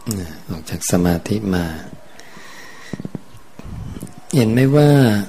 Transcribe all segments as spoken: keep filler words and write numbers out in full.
ออกจากสมาธิมาเห็นไหมว่า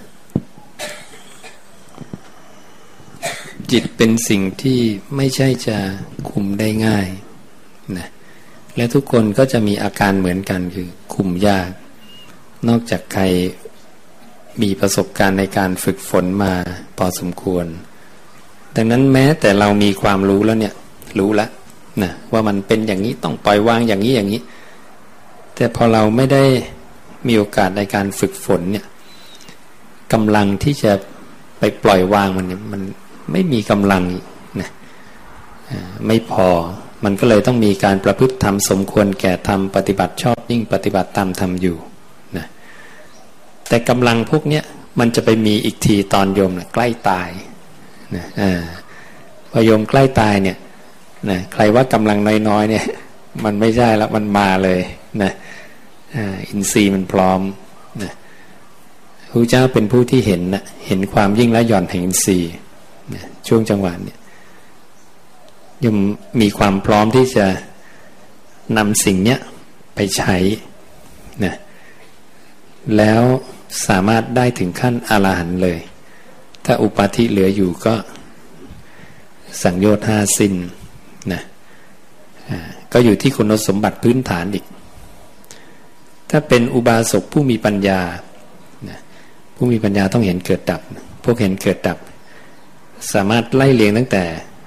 จิตเป็นสิ่งที่ไม่ใช่จะคุมได้ง่ายนะและทุกคนก็จะมีอาการเหมือนกันคือคุมยากนอกจากใครมีประสบการณ์ในการฝึกฝนมาพอสมควรดังนั้นแม้แต่เรามีความรู้แล้วเนี่ยรู้แล้วนะว่ามันเป็นอย่างนี้ต้องปล่อยวางอย่างนี้อย่างนี้แต่พอเราไม่ได้มีโอกาสในการฝึกฝนเนี่ยกำลังที่จะไปปล่อยวางมันเนี่ยมันไม่มีกำลังนะไม่พอมันก็เลยต้องมีการประพฤติธรรมสมควรแก่ธรรมปฏิบัติชอบยิ่งปฏิบัติตามธรรมอยู่นะแต่กำลังพวกเนี้ยมันจะไปมีอีกทีตอนโยมนะใกล้ตายนะอ่าพอโยมใกล้ตายเนี่ยนะใครว่ากำลังน้อยๆเนี่ยมันไม่ใช่แล้วมันมาเลยนะอ่าอินทรีย์มันพร้อมนะพระเจ้าเป็นผู้ที่เห็นนะเห็นความยิ่งและหย่อนแห่งอินทรีย์นะช่วงจังหวะเนี่ยยมมีความพร้อมที่จะนำสิ่งเนี้ยไปใช้นะแล้วสามารถได้ถึงขั้นอรหันต์เลยถ้าอุปาทิเหลืออยู่ก็สังโยชน์ห้าสิ้นนะก็อยู่ที่คุณสมบัติพื้นฐานอีกถ้าเป็นอุบาสกผู้มีปัญญานะผู้มีปัญญาต้องเห็นเกิดดับพวกเห็นเกิดดับสามารถไล่เรียงตั้งแต่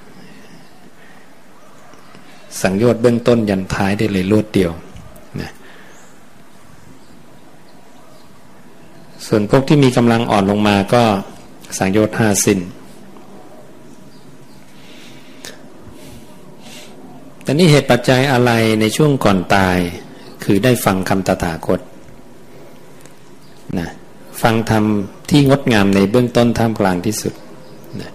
สังโยชน์เบื้องต้นยันท้ายได้เลยรวดเดียวนะส่วนพวกที่มีกำลังอ่อนลงมาก็สังโยชน์ห้าสิ้นแต่นี่เหตุปัจจัยอะไรในช่วงก่อนตายคือได้ฟังคำตถาคตนะฟังธรรมที่งดงามในเบื้องต้นท่ามกลางที่สุดนะ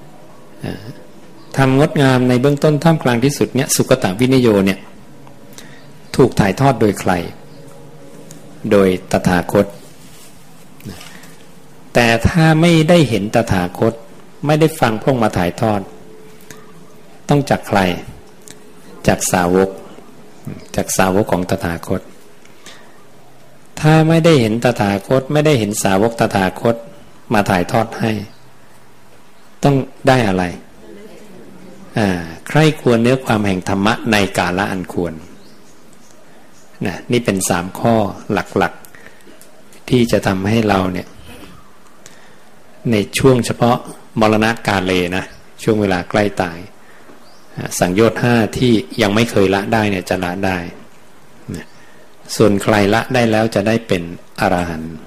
ธรรมงดงามในเบื้องต้นท่ามกลางที่สุดเนี่ยสุคตวินิโยเนี่ยถูกถ่ายทอดโดยใครโดยตถาคตนะแต่ถ้าไม่ได้เห็นตถาคตไม่ได้ฟังพวกมาถ่ายทอดต้องจากใครจากสาวกจากสาวกของตถาคตถ้าไม่ได้เห็นตถาคตไม่ได้เห็นสาวกตถาคตมาถ่ายทอดให้ต้องได้อะไรอ่าใคร่ควรเนื้อความแห่งธรรมะในกาลอันควรนะนี่เป็นสามข้อหลักๆที่จะทำให้เราเนี่ยในช่วงเฉพาะมรณะกาเลนะช่วงเวลาใกล้ตายสังโยชน์ห้าที่ยังไม่เคยละได้เนี่ยจะละได้นะส่วนใครละได้แล้วจะได้เป็นอรหันต์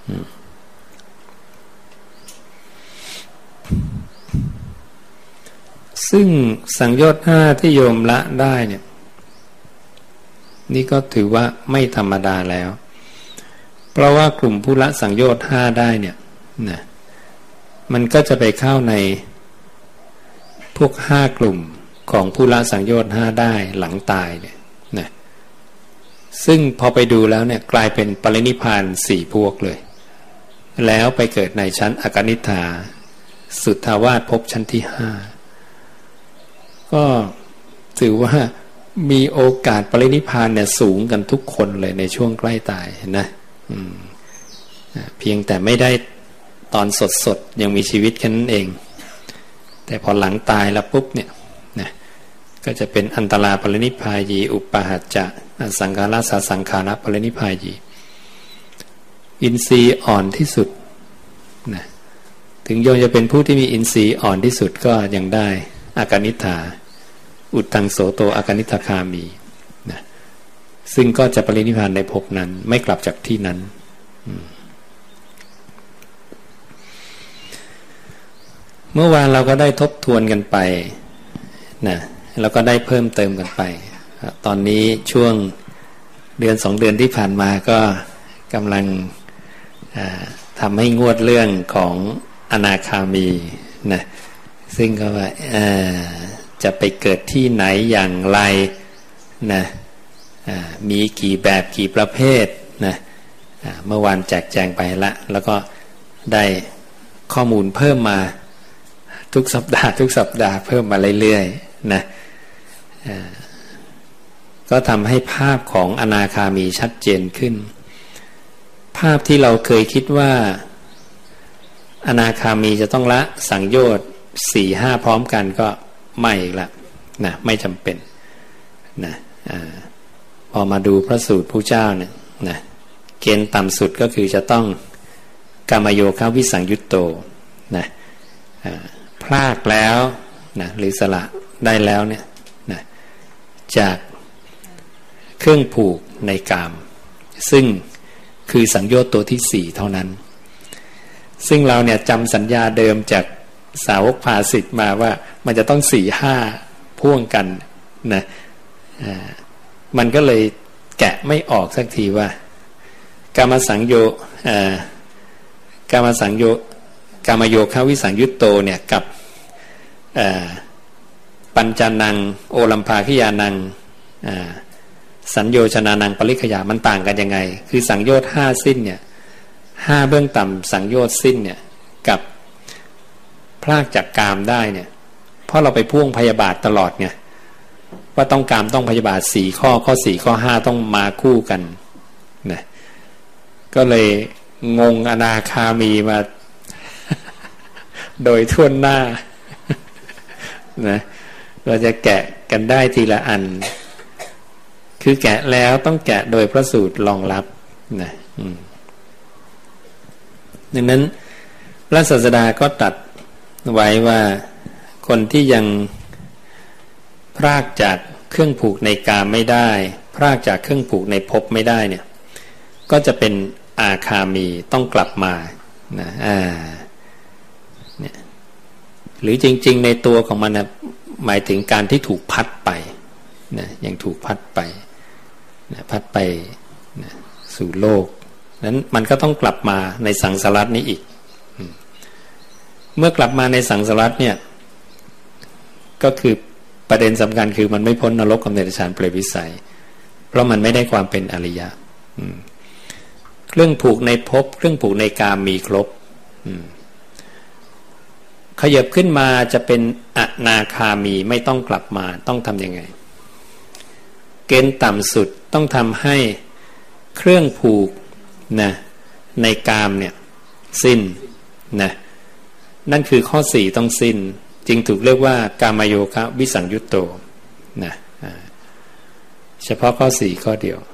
ซึ่งสังโยชน์ห้าที่โยมละได้เนี่ยนี่ก็ถือว่าไม่ธรรมดาแล้วเพราะว่ากลุ่มผู้ละสังโยชน์ห้าได้เนี่ยนะมันก็จะไปเข้าในพวกห้ากลุ่มของผู้ละสังโยชน์ห้าได้หลังตายเนี่ยนะซึ่งพอไปดูแล้วเนี่ยกลายเป็นปรินิพพานสี่พวกเลยแล้วไปเกิดในชั้นอกนิฏฐาสุทธาวาสภพชั้นที่ห้าก็ถือว่ามีโอกาสปรินิพพานเนี่ยสูงกันทุกคนเลยในช่วงใกล้ตายเห็นนะอืมเพียงแต่ไม่ได้ตอนสดๆยังมีชีวิตแค่นั้นเองแต่พอหลังตายแล้วปุ๊บเนี่ยนะก็จะเป็นอันตราปรินิพพายีอุปาหัจจะสังขาราสสังขาระปรินิพพายีอินทรีย์อ่อนที่สุดนะถึงโยมจะเป็นผู้ที่มีอินทรีย์อ่อนที่สุดก็ยังได้อากนิฏฐาอุตตังโสโตอากนิฏฐคามีนะซึ่งก็จะปรินิพพานในภพนั้นไม่กลับจากที่นั้นเมื่อวานเราก็ได้ทบทวนกันไปนะแล้วก็ได้เพิ่มเติมกันไปตอนนี้ช่วงเดือนสองเดือนที่ผ่านมาก็กำลังทำให้งวดเรื่องของอนาคามีนะซึ่งก็ว่าจะไปเกิดที่ไหนอย่างไรนะมีกี่แบบกี่ประเภทนะเมื่อวานแจกแจงไปละแล้วก็ได้ข้อมูลเพิ่มมาทุกสัปดาห์ทุกสัปดาห์เพิ่มมาเรื่อยๆนะก็ทำให้ภาพของอนาคามีชัดเจนขึ้นภาพที่เราเคยคิดว่าอนาคามีจะต้องละสังโยชน์สี่ห้าพร้อมกันก็ไม่อีกละนะไม่จำเป็นนะอ่าพอมาดูพระสูตรพระเจ้าเนี่ยนะเกณฑ์ต่ำสุดก็คือจะต้องกามโยคะวิสังยุตโตนะพลากแล้วนะหรือสละได้แล้วเนี่ยนะจากเครื่องผูกในกามซึ่งคือสังโยชน์ตัวที่สี่เท่านั้นซึ่งเราเนี่ยจำสัญญาเดิมจากสาวกภาสิทธ์มาว่ามันจะต้องสี่ห้าพ่วงกันนะมันก็เลยแกะไม่ออกสักทีว่ากามสังโยกามสังโยกามโยคะวิสังยุตโตเนี่ยกับปัญจานังโอลัมภาคิยานังสัญโยชนานังปริคยามันต่างกันยังไงคือสังโยชน์ห้าสิ้นเนี่ยห้าเบื้องต่ำสังโยชน์สิ้นเนี่ยกับพรากจากกามได้เนี่ยเพราะเราไปพ่วงพยาบาทตลอดไงว่าต้องกามต้องพยาบาทสี่ข้อข้อสี่ข้อห้าต้องมาคู่กันนะก็เลยงงอนาคามีมาโดยทั่วหน้านะเราจะแกะกันได้ทีละอันคือแกะแล้วต้องแกะโดยพระสูตรรองรับนะดังนั้นพระศาสดาก็ตรัสไว้ว่าคนที่ยังพรากจากเครื่องผูกในกามไม่ได้พรากจากเครื่องผูกในภพไม่ได้เนี่ยก็จะเป็นอาคามีต้องกลับมานะอ่าเนี่ยหรือจริงๆในตัวของมันนะหมายถึงการที่ถูกพัดไปนะยังถูกพัดไปนะพัดไปนะสู่โลกนั้นมันก็ต้องกลับมาในสังสารวัฏนี้อีกเมื่อกลับมาในสังสารวัฏเนี่ยก็คือประเด็นสำคัญคือมันไม่พ้นนรกกับเดรัจฉานเปรตวิสัยเพราะมันไม่ได้ความเป็นอริยะเครื่องผูกในภพเครื่องผูกในกามมีครบขยับขึ้นมาจะเป็นอนาคามีไม่ต้องกลับมาต้องทำยังไงเกณฑ์ต่ำสุดต้องทำให้เครื่องผูกนะในกามเนี่ยสิ้นนะนั่นคือข้อสี่ต้องสิ้นจึงถูกเรียกว่ากามโยคะวิสังยุตโตนะเฉพาะข้อสี่ข้อเดียว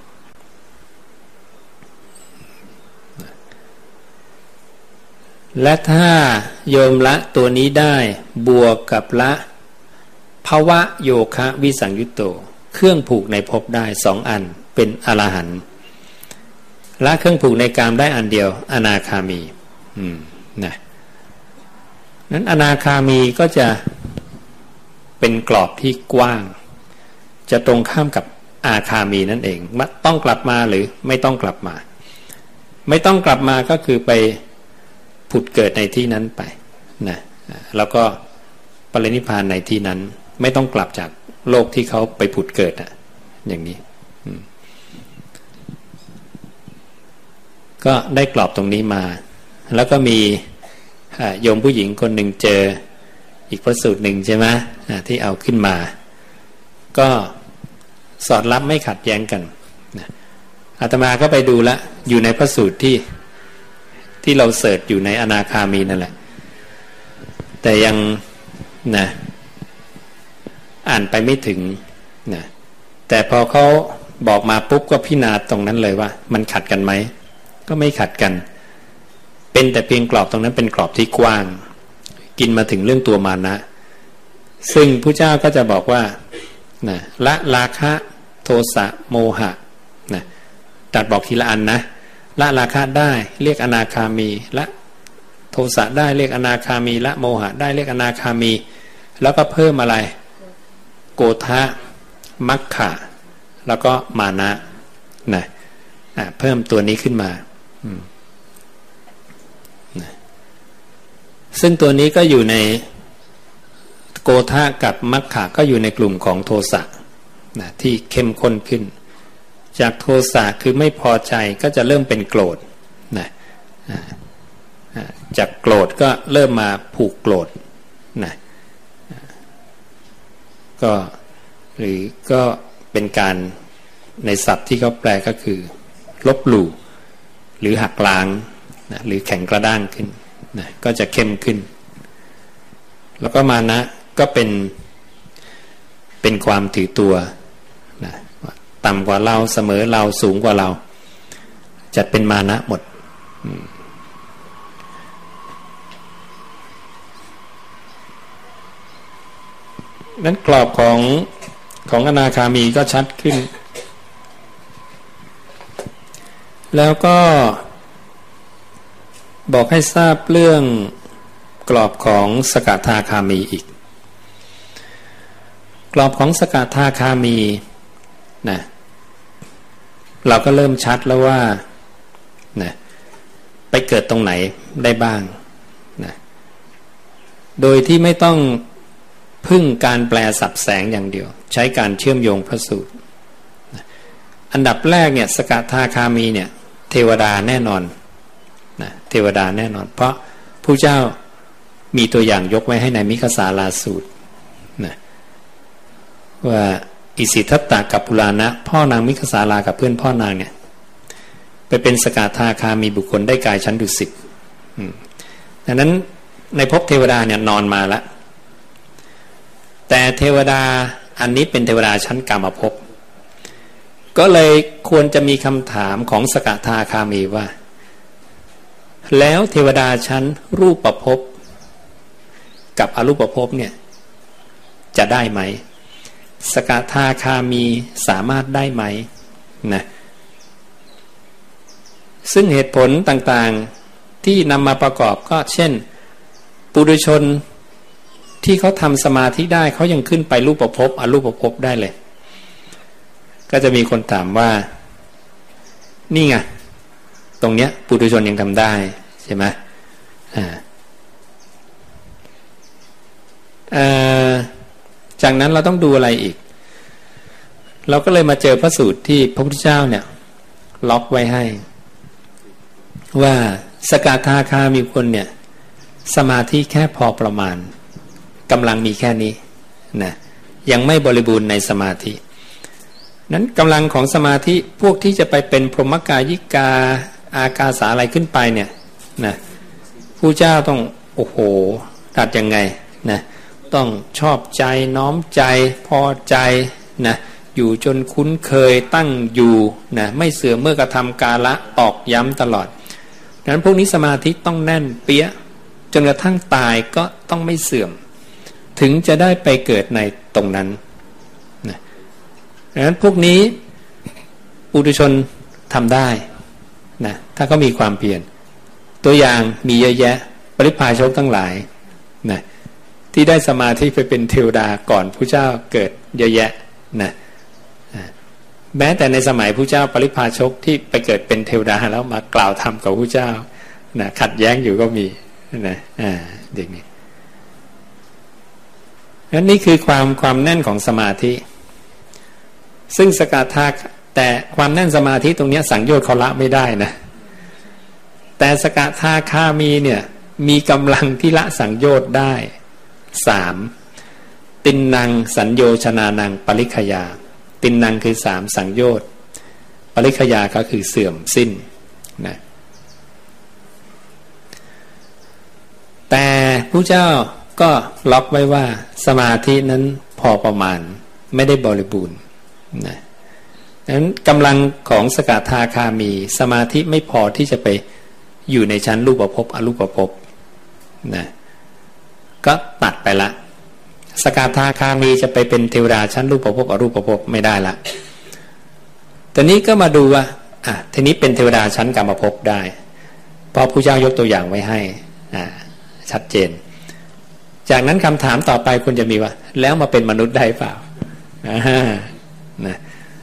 และถ้าโยมละตัวนี้ได้บวกกับละภวะโยคะวิสังยุตโตเครื่องผูกในภพได้สองอันเป็นอรหันต์ละเครื่องผูกในกามได้อันเดียวอนาคามีอืมนะนั้นอนาคามีก็จะเป็นกรอบที่กว้างจะตรงข้ามกับอาคามีนั่นเองต้องกลับมาหรือไม่ต้องกลับมาไม่ต้องกลับมาก็คือไปผุดเกิดในที่นั้นไปนะแล้วก็ปรินิพพานในที่นั้นไม่ต้องกลับจากโลกที่เขาไปผุดเกิดอ่ะอย่างนี้ก็ได้กรอบตรงนี้มาแล้วก็มีโยมผู้หญิงคนหนึ่งเจออีกพระสูตรหนึ่งใช่ไหมที่เอาขึ้นมาก็สอดรับไม่ขัดแย้งกันอาตมาก็ไปดูละอยู่ในพระสูตรที่ที่เราเสิร์ชอยู่ในอนาคามีนั่นแหละแต่ยังนะอ่านไปไม่ถึงนะแต่พอเขาบอกมาปุ๊บก็พิจารณาตรงนั้นเลยว่ามันขัดกันไหมก็ไม่ขัดกันเป็นแต่เพียงกรอบตรงนั้นเป็นกรอบที่กว้างกินมาถึงเรื่องตัวมานะซึ่งพระเจ้าก็จะบอกว่านะละราคะโทสะโมหะนะตัดบอกทีละอันนะละราคะได้เรียกอนาคามีละโทสะได้เรียกอนาคามีละโมหะได้เรียกอนาคามีแล้วก็เพิ่มอะไรโกฏะมัคคะแล้วก็มานะนะอ่ะเพิ่มตัวนี้ขึ้นมานะซึ่งตัวนี้ก็อยู่ในโกฏะกับมัคคะก็อยู่ในกลุ่มของโทสะนะที่เข้มข้นขึ้นจากโทสะคือไม่พอใจก็จะเริ่มเป็นโกรธนะจากโกรธก็เริ่มมาผูกโกรธนะก็หรือก็เป็นการในศัพท์ที่เขาแปลก็คือลบหลู่หรือหักล้างนะหรือแข็งกระด้างขึ้นนะก็จะเข้มขึ้นแล้วก็มานะก็เป็นเป็นความถือตัวนะต่ำกว่าเราเสมอเราสูงกว่าเราจัดเป็นมานะหมดนั้นกรอบของของอนาคามีก็ชัดขึ้นแล้วก็บอกให้ทราบเรื่องกรอบของสกทาคามีอีกกรอบของสกทาคามีนะเราก็เริ่มชัดแล้วว่านะไปเกิดตรงไหนได้บ้างนะโดยที่ไม่ต้องพึ่งการแปลสับแสงอย่างเดียวใช้การเชื่อมโยงพระสูตรนะอันดับแรกเนี่ยสกทาคามีเนี่ยเทวดาแน่นอนนะเทวดาแน่นอนเพราะผู้เจ้ามีตัวอย่างยกไว้ให้ในมิคสาลาสูตรนะว่าอิสิทัตตะกับปุราณะพ่อนางมิคสาลากับเพื่อนพ่อนางเนี่ยไปเป็นสกทาคามีบุคคลได้กายชั้นดุสิตดังนั้นในภพเทวดาเนี่ยนอนมาแล้วแต่เทวดาอันนี้เป็นเทวดาชั้นกามภพก็เลยควรจะมีคำถามของสกทาคามีว่าแล้วเทวดาชั้นรูปภพกับอรูปภพเนี่ยจะได้ไหมสกทาคามีสามารถได้ไหมนะซึ่งเหตุผลต่างๆที่นำมาประกอบก็เช่นปุถุชนที่เขาทำสมาธิได้เขายังขึ้นไปรูปภพอรูปภพได้เลยก็จะมีคนถามว่านี่ไงตรงเนี้ยปุถุชนยังทำได้ใช่ไหมอ่าเอ่อจากนั้นเราต้องดูอะไรอีกเราก็เลยมาเจอพระสูตรที่พระพุทธเจ้าเนี่ยล็อกไว้ให้ว่าสกทาคามีคนเนี่ยสมาธิแค่พอประมาณกำลังมีแค่นี้นะยังไม่บริบูรณ์ในสมาธินั้นกำลังของสมาธิพวกที่จะไปเป็นพรหมกายิกาอากาสาอะไรขึ้นไปเนี่ยนะผู้เจ้าต้องโอ้โหตัดยังไงนะต้องชอบใจน้อมใจพอใจนะอยู่จนคุ้นเคยตั้งอยู่นะไม่เสื่อมเมื่อกระทำกาละตอกย้ำตลอดดังนั้นพวกนี้สมาธิต้องแน่นเปี้ยจนกระทั่งตายก็ต้องไม่เสื่อมถึงจะได้ไปเกิดในตรงนั้นนะดังนั้นพวกนี้ปุถุชนทำได้นะถ้าก็มีความเพียรตัวอย่างมีเยอะแยะปริพาชกทั้งหลายนะที่ได้สมาธิไปเป็นเทวดาก่อนผู้เจ้าเกิดเยอะแยะนะแม้แต่ในสมัยผู้เจ้าปริพาชกที่ไปเกิดเป็นเทวดาแล้วมากล่าวธรรมกับผู้เจ้านะขัดแย้งอยู่ก็มีนะอ่าเด็กนี้นั่นนี่คือความความแน่นของสมาธิซึ่งสกทาแต่ความแน่นสมาธิตรงนี้สังโยชน์เขาละไม่ได้นะแต่สกทาคามีเนี่ยมีกำลังที่ละสังโยชน์ได้สามตินนังสัญโยชนานังปริคยาตินนังคือสามสังโยชน์ปริคยาก็คือเสื่อมสิ้นนะแต่ผู้เจ้าก็ล็อกไว้ว่าสมาธินั้นพอประมาณไม่ได้บริบูรณ์นะดังนั้นกำลังของสกทาคามีสมาธิไม่พอที่จะไปอยู่ในชั้นรูปภพอรูปภพนะก็ตัดไปละสกทาคามีจะไปเป็นเทวดาชั้นรูปภพอรูปภพไม่ได้ละตอนนี้ก็มาดูว่าอ่ะทีนี้เป็นเทวดาชั้นกามภพได้เพราะผู้เจ้ายกตัวอย่างไว้ให้อ่าชัดเจนจากนั้นคำถามต่อไปคุณจะมีว่าแล้วมาเป็นมนุษย์ได้เปล่าอ่านะ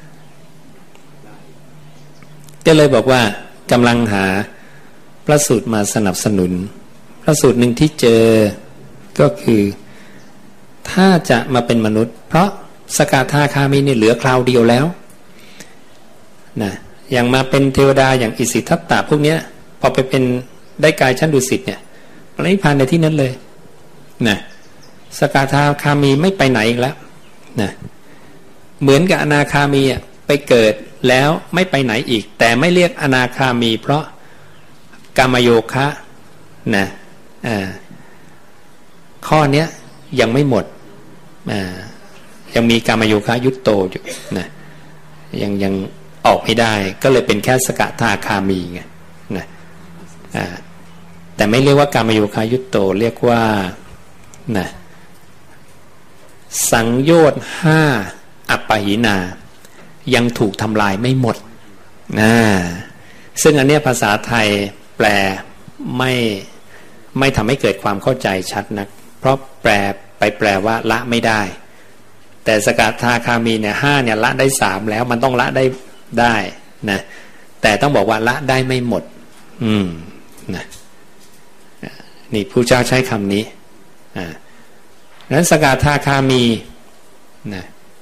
ก็เลยบอกว่ากำลังหาพระสูตรมาสนับสนุนพระสูตรหนึ่งที่เจอก็คือถ้าจะมาเป็นมนุษย์เพราะสกทาคามีนี่เหลือคราวเดียวแล้วนะอย่างมาเป็นเทวดาอย่างอิสิทัตตะพวกนี้พอไปเป็นได้กายชั้นดุสิตเนี่ยปรินิพพานในที่นั้นเลยนะสกทาคามีไม่ไปไหนอีกแล้วนะเหมือนกับอนาคามีไปเกิดแล้วไม่ไปไหนอีกแต่ไม่เรียกอนาคามีเพราะกามโยคะนะอ่าข้อเนี้ยยังไม่หมดอ่ายังมีกามโยคะยุตโตอยู่นะยังยังออกไม่ได้ก็เลยเป็นแค่สกทาคามีไงนะอ่าแต่ไม่เรียกว่ากามโยคะยุตโตเรียกว่านะสังโยชน์ห้าอัปปหินายังถูกทำลายไม่หมดนะซึ่งอันเนี้ยภาษาไทยแปลไม่ไม่ทำให้เกิดความเข้าใจชัดนักเพราะแปลไปแปลว่าละไม่ได้แต่สกทาคามีเนี่ยห้าเนี่ยละได้สามแล้วมันต้องละได้ได้นะแต่ต้องบอกว่าละได้ไม่หมดอืมนะนี่ผู้เจ้าใช้คำนี้อ่านั้นสกทาคามีนะ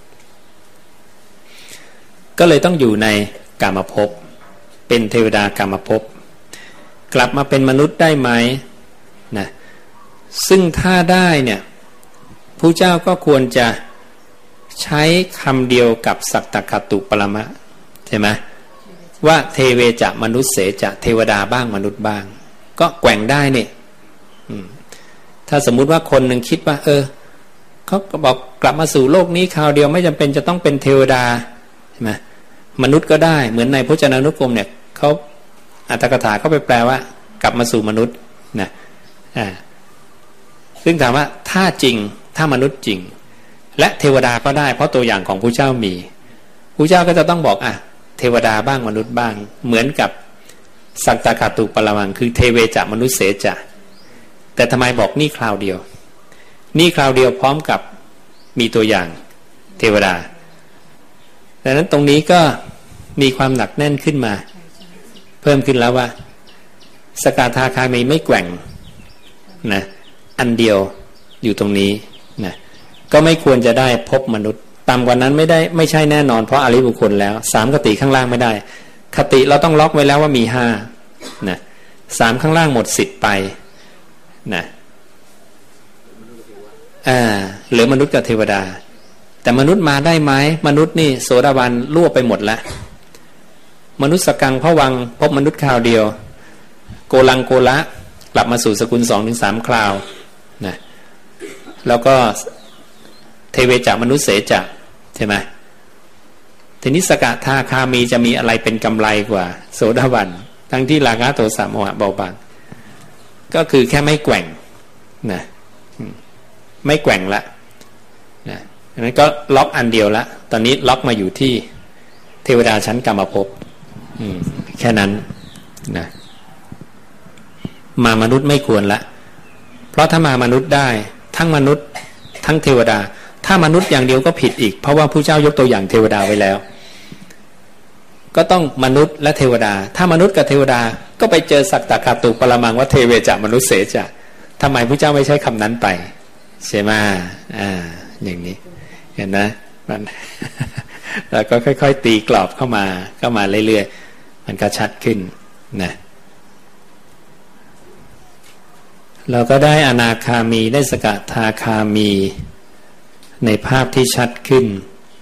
ก็เลยต้องอยู่ในกามภพเป็นเทวดากามภพกลับมาเป็นมนุษย์ได้ไหมนะซึ่งถ้าได้เนี่ยผู้เจ้าก็ควรจะใช้คำเดียวกับสัตตคตุปรมะใช่ไหมว่าเทเวจะมนุษย์เสจะเทวดาบ้างมนุษย์บ้างก็แกว่งได้เนี่ยถ้าสมมุติว่าคนหนึ่งคิดว่าเออเขาก็บอกกลับมาสู่โลกนี้คราวเดียวไม่จำเป็นจะต้องเป็นเทวดาใช่ไหมมนุษย์ก็ได้เหมือนในพจนานุกรมเนี่ยเขาอัตถกถาเขาไปแปลว่ากลับมาสู่มนุษย์นะอ่าซึ่งถามว่าถ้าจริงถ้ามนุษย์จริงและเทวดาก็ได้เพราะตัวอย่างของพระเจ้ามีพระเจ้าก็จะต้องบอกอ่ะเทวดาบ้างมนุษย์บ้างเหมือนกับสัตตคตุปรมังคือเทเวจะมนุษย์เสจะแต่ทำไมบอกนี่คราวเดียวนี่คราวเดียวพร้อมกับมีตัวอย่างเทวดาดังนั้นตรงนี้ก็มีความหนักแน่นขึ้นมาเพิ่มขึ้นแล้วว่าสกทาคามีไม่แกว่งนะอันเดียวอยู่ตรงนี้นะก็ไม่ควรจะได้พบมนุษย์ต่ำกว่านั้นไม่ได้ไม่ใช่แน่นอนเพราะอริยบุคคลแล้วสามคติข้างล่างไม่ได้คติเราต้องล็อกไว้แล้วว่ามีห้านะสามข้างล่างหมดสิทธิ์ไปนะอ่าเหลือมนุษย์กับเทวดาแต่มนุษย์มาได้ไหมมนุษย์นี่โสดาบันรั่วไปหมดแล้วมนุษย์สกังพระวังพบมนุษย์คราวเดียวโกลังโกละกลับมาสู่สกุลสองถึงสามคราวนะแล้วก็เทเวจะมนุษย์เสจะใช่ไหมทีนี้สกทาคามีจะมีอะไรเป็นกำไรกว่าโสดาบันทั้งที่ราคะโทสะโมหะเบาบางก็คือแค่ไม่แกว่งนะไม่แกว่งละนะนั้นก็ล็อกอันเดียวละตอนนี้ล็อกมาอยู่ที่เทวดาชั้นกามภพแค่นั้นนะมามนุษย์ไม่ควรละเพราะถ้ามามนุษย์ได้ทั้งมนุษย์ทั้งเทวดาถ้ามนุษย์อย่างเดียวก็ผิดอีกเพราะว่าผู้เจ้ายกตัวอย่างเทวดาไว้แล้วก็ต้องมนุษย์และเทวดาถ้ามนุษย์กับเทวดาก็ไปเจอสัตตคตุปรมังว่าเทเวจะมนุษย์เสจะทำไมผู้เจ้าไม่ใช้คำนั้นไปใช่ไหมอ่าอย่างนี้เห็นนะมัน แล้วก็ค่อยๆตีกรอบเข้ามาเข้ามาเรื่อยๆมันก็ชัดขึ้นนะเราก็ได้อนาคามีได้สกทาคามีในภาพที่ชัดขึ้น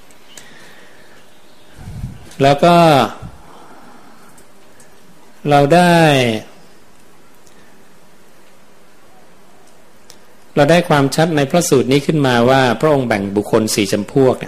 แล้วก็เราได้เราได้ความชัดในพระสูตรนี้ขึ้นมาว่าพระองค์แบ่งบุคคลสี่จำพวก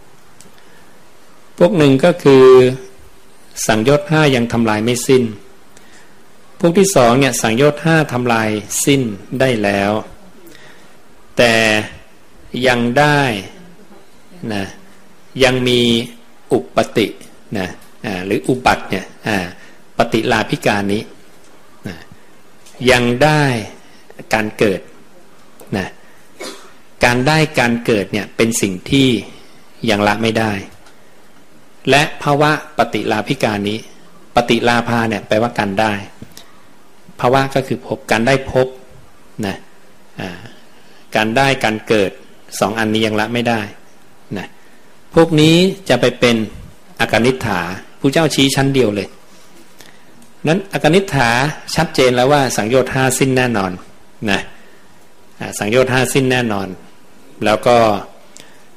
พวกหนึ่งก็คือสังโยชน์ห้ายังทำลายไม่สิ้นพวกที่สองเนี่ยสังโยชน์ห้าทำลายสิ้นได้แล้วแต่ยังได้นะยังมีอุปตินะอ่าหรืออุบัติเนี่ยอ่าปฏิลาภิการนี้นะยังได้การเกิดนะการได้การเกิดเนี่ยเป็นสิ่งที่ยังละไม่ได้และภาวะปฏิลาภิการนี้ปฏิลาภาเนี่ยแปลว่าการได้ภาวะก็คือพบการได้พบนะอ่าการได้การเกิดสองอันนี้ยังละไม่ได้นะพวกนี้จะไปเป็นอากนิฏฐาผู้เจ้าชี้ชั้นเดียวเลยนั้นอากนิฏฐาชัดเจนแล้วว่าสังโยชน์ห้าสิ้นแน่นอนนะสังโยชน์ห้าสิ้นแน่นอนแล้วก็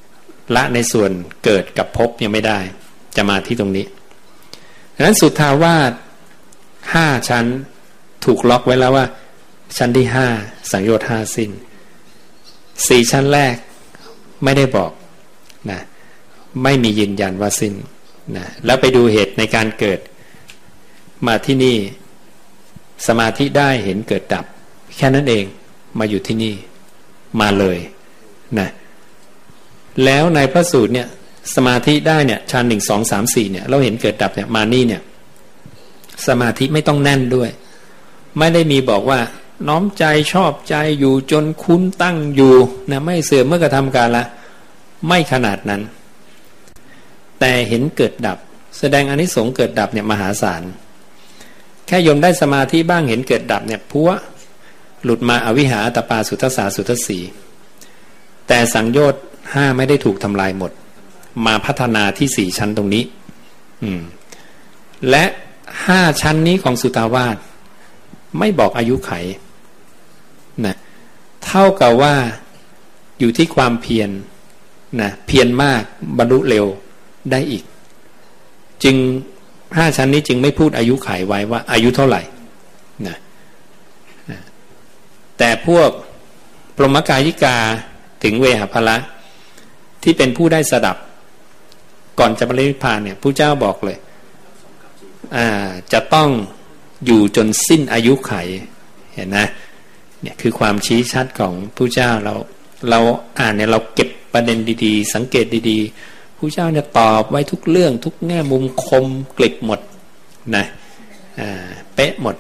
ละในส่วนเกิดกับภพยังไม่ได้จะมาที่ตรงนี้ดังนั้นสุทธาวาสห้าชั้นถูกล็อกไว้แล้วว่าชั้นที่ห้าสังโยชน์ห้าสิ้นสี่ชั้นแรกไม่ได้บอกนะไม่มียืนยันว่าสิ้นนะแล้วไปดูเหตุในการเกิดมาที่นี่สมาธิได้เห็นเกิดดับแค่นั้นเองมาอยู่ที่นี่มาเลยนะแล้วในพระสูตรเนี่ยสมาธิได้เนี่ยฌานหนึ่งสองสามสี่เนี่ยเราเห็นเกิดดับเนี่ยมานี่เนี่ยสมาธิไม่ต้องแน่นด้วยไม่ได้มีบอกว่าน้อมใจชอบใจอยู่จนคุ้นตั้งอยู่นะไม่เสื่อมเมื่อกระทำการละไม่ขนาดนั้นแต่เห็นเกิดดับแสดงอานิสงส์เกิดดับเนี่ยมหาศาลแค่โยมได้สมาธิบ้างเห็นเกิดดับเนี่ยพัวหลุดมาอวิหาตปาสุทธสาสุทธสีแต่สังโยชน์ห้าไม่ได้ถูกทำลายหมดมาพัฒนาที่สี่ชั้นตรงนี้อืมและห้าชั้นนี้ของสุทธาวาสไม่บอกอายุไขนะเท่ากับว่าอยู่ที่ความเพียรนะเพียรมากบรรลุเร็วได้อีกจึงห้าชั้นนี้จึงไม่พูดอายุไขไว้ว่าอายุเท่าไหร่นะนะแต่พวกพรหมกายิกาถึงเวหภละที่เป็นผู้ได้สดับก่อนจะปรินิพพานเนี่ยพระเจ้าบอกเลยอ่าจะต้องอยู่จนสิ้นอายุไขเห็นนะเนี่ยคือความชี้ชัดของพระเจ้าเราเราอ่านเนี่ยเราเก็บประเด็นดีๆสังเกตดีๆพระเจ้าเนี่ยตอบไว้ทุกเรื่องทุกแง่มุมคมกลิบหมดนะอ่าเป๊ะหมด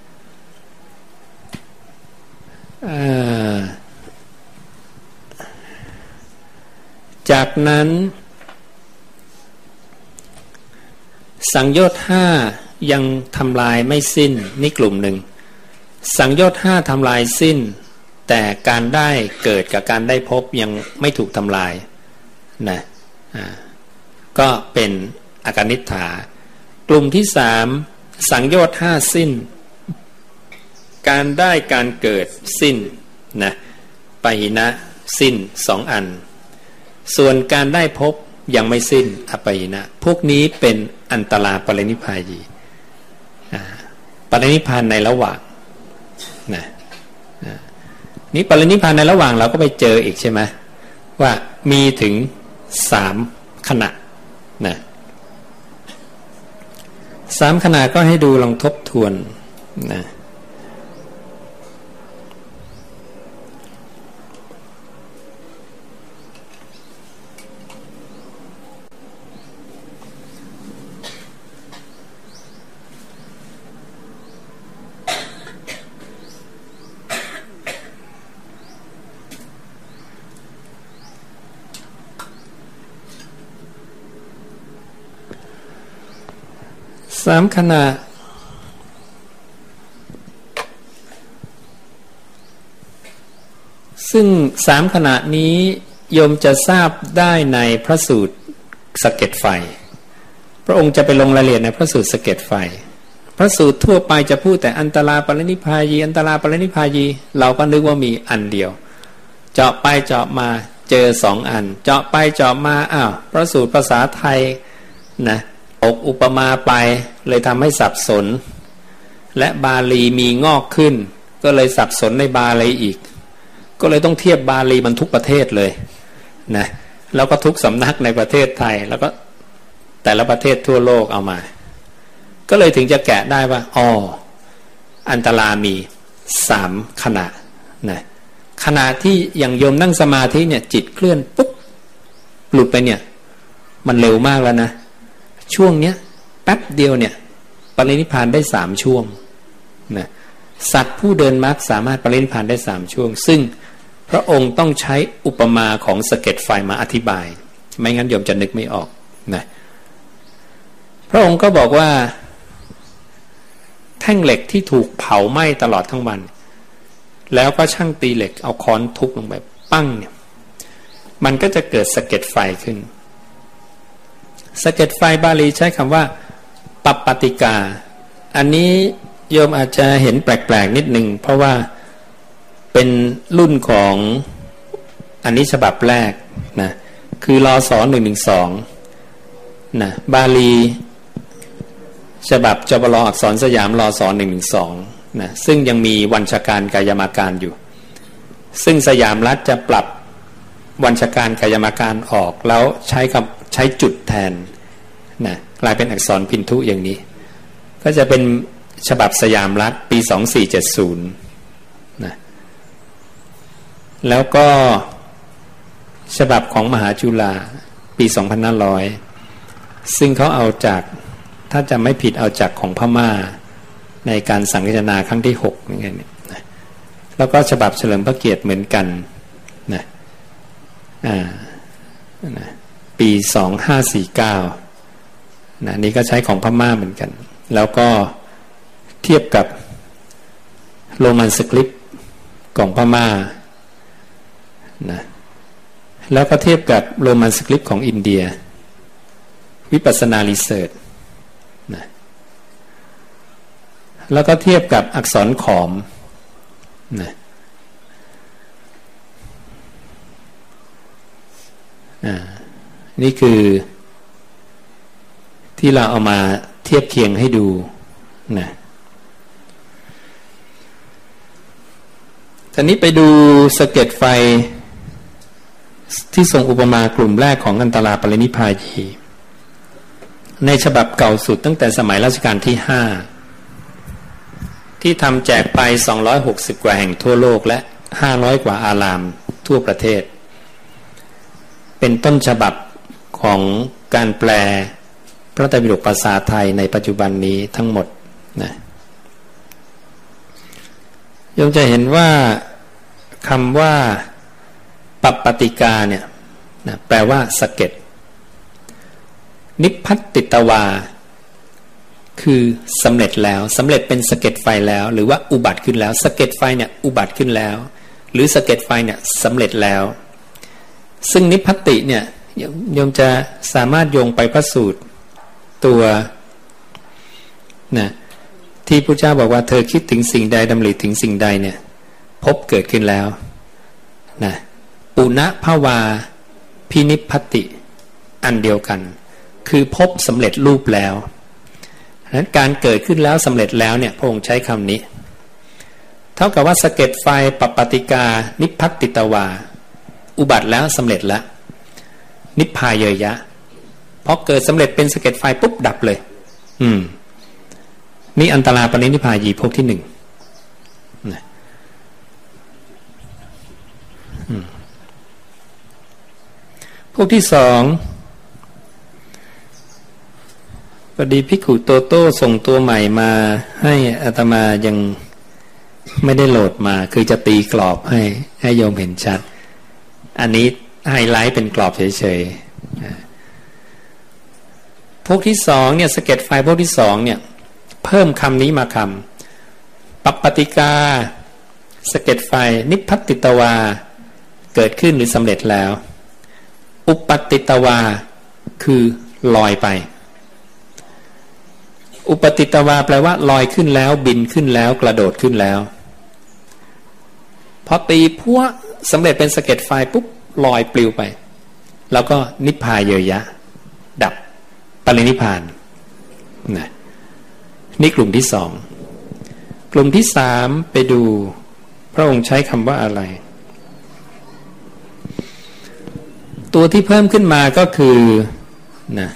อ่าจากนั้นสังโยชน์ห้ายังทำลายไม่สิ้นนี่กลุ่มหนึ่งสังโยชน์ห้าทำลายสิ้นแต่การได้เกิดกับการได้พบยังไม่ถูกทำลายนะอ่าก็เป็นอากนิฏฐากลุ่มที่สามสังโยชน์ห้าสิ้นการได้การเกิดสิ้นนะปหินะสิ้นสองอันส่วนการได้พบยังไม่สิ้นอปหินะพวกนี้เป็นอันตราปรินิพพายีปรินิพพานในระหว่างนะนี้ปรินิพพานในระหว่างเราก็ไปเจออีกใช่ไหมว่ามีถึงสามขณะนะสามขณะก็ให้ดูลองทบทวนนะสามขณะซึ่งสามขณะนี้โยมจะทราบได้ในพระสูตรสะเก็ดไฟพระองค์จะไปลงรายละเอียดในพระสูตรสะเก็ดไฟพระสูตรทั่วไปจะพูดแต่อันตราปรินิพพายีอันตราปรินิพพายีเราก็นึกว่ามีอันเดียวเจาะไปเจาะมาเจอสองอันเจาะไปเจาะมาอ้าวพระสูตรภาษาไทยนะอกอุปมาไปเลยทำให้สับสนและบาลีมีงอกขึ้นก็เลยสับสนในบาลีอีกก็เลยต้องเทียบบาลีมันทุกประเทศเลยนะแล้วก็ทุกสำนักในประเทศไทยแล้วก็แต่ละประเทศทั่วโลกเอามาก็เลยถึงจะแกะได้ว่าอ๋ออันตรามีสามขณะนะขณะที่อย่างโยมนั่งสมาธิเนี่ยจิตเคลื่อนปุ๊บหลุดไปเนี่ยมันเร็วมากแล้วนะช่วงเนี้ยแป๊บเดียวเนี่ยปรินิพพานได้สามช่วงนะสัตว์ผู้เดินมรรคสามารถปรินิพพานได้สามช่วงซึ่งพระองค์ต้องใช้อุปมาของสะเก็ดไฟมาอธิบายไม่งั้นโยมจะนึกไม่ออกนะพระองค์ก็บอกว่าแท่งเหล็กที่ถูกเผาไหม้ตลอดทั้งวันแล้วก็ช่างตีเหล็กเอาค้อนทุบลงไปปั้งเนี่ยมันก็จะเกิดสะเก็ดไฟขึ้นสะเก็ดไฟบาลีใช้คำว่าปัปปติกาอันนี้โยมอาจจะเห็นแปลกๆนิดนึงเพราะว่าเป็นรุ่นของอันนี้ฉบับแรกนะคือรอสอหนึ่งหนึ่งสองนะบาลีฉบับจบลอักษรสยามรอสอหนึ่งหนึ่งสองนะซึ่งยังมีวัญชการกายมาการอยู่ซึ่งสยามรัฐจะปรับวัญชการกายมาการออกแล้วใช้กับใช้จุดแทนนะกลายเป็นอักษรพินทุอย่างนี้ก็จะเป็นฉบับสยามรัฐปีสองพันสี่ร้อยเจ็ดสิบนะแล้วก็ฉบับของมหาจุฬาปีสองพันห้าร้อยซึ่งเขาเอาจากถ้าจะไม่ผิดเอาจากของพม่าในการสังคนาครั้งที่หกนี่ไงนะแล้วก็ฉบับเฉลิมพระเกียรติเหมือนกันนะอ่านะปีสองพันห้าร้อยสี่สิบเก้านะนี่ก็ใช้ของพม่าเหมือนกันแล้วก็เทียบกับโรมันสคริปต์ของพม่านะแล้วก็เทียบกับโรมันสคริปต์ของอินเดียวิปัสสนารีเสิร์ชนะแล้วก็เทียบกับอักษรขอมนะอ่านี่คือที่เราเอามาเทียบเคียงให้ดูนะตอนนี้ไปดูสะเก็ดไฟที่ทรงอุปมากลุ่มแรกของอันตราปรินิพพายีในฉบับเก่าสุดตั้งแต่สมัยรัชกาลที่ห้าที่ทำแจกไปสองร้อยหกสิบกว่าแห่งทั่วโลกและห้าร้อยกว่าอารามทั่วประเทศเป็นต้นฉบับของการแปลพระไตรปิฎกภาษาไทยในปัจจุบันนี้ทั้งหมดนะโยมจะเห็นว่าคำว่าปัปปติกาเนี่ยนะแปลว่าสะเก็ดนิพพัตติตวาคือสำเร็จแล้วสำเร็จเป็นสะเก็ดไฟแล้วหรือว่าอุบัติขึ้นแล้วสะเก็ดไฟเนี่ยอุบัติขึ้นแล้วหรือสะเก็ดไฟเนี่ยสำเร็จแล้วซึ่งนิพพัตติเนี่ยโยมจะสามารถโยงไปพระสูตรตัวนะที่พระเจ้าบอกว่าเธอคิดถึงสิ่งใดดำริถึงสิ่งใดเนี่ยพบเกิดขึ้นแล้วนะปุณภวาพินิพพัตติอันเดียวกันคือพบสำเร็จรูปแล้วฉะนั้นการเกิดขึ้นแล้วสำเร็จแล้วเนี่ยพระองค์ใช้คำนี้เท่ากับว่าสะเก็ดไฟปัปปติกานิพพัตติตวาอุบัติแล้วสำเร็จแล้วนิพพายยะพอเกิดสำเร็จเป็นสะเก็ดไฟปุ๊บดับเลยอืมนี่อันตราปรินิพพายีพวกที่หนึ่งนะพวกที่สองพอดีภิกขุโตโต้ส่งตัวใหม่มาให้อาตมายังไม่ได้โหลดมาคือจะตีกรอบให้ให้โยมเห็นชัดอันนี้ไฮไลท์เป็นกรอบเฉยๆพวกที่สองเนี่ยสะเก็ดไฟพวกที่สองเนี่ยเพิ่มคำนี้มาคำปัปปติกาสะเก็ดไฟนิพพัตติตวาเกิดขึ้นหรือสำเร็จแล้วอุปติตวาคือลอยไปอุปติตวาแปลว่าลอยขึ้นแล้วบินขึ้นแล้วกระโดดขึ้นแล้วพอตีพัวสำเร็จเป็นสะเก็ดไฟปุ๊บลอยปลิวไปแล้วก็นิพพายยะดับปรินิพพานนะนี่กลุ่มที่สองกลุ่มที่สามไปดูพระองค์ใช้คำว่าอะไรตัวที่เพิ่มขึ้นมาก็คือนะ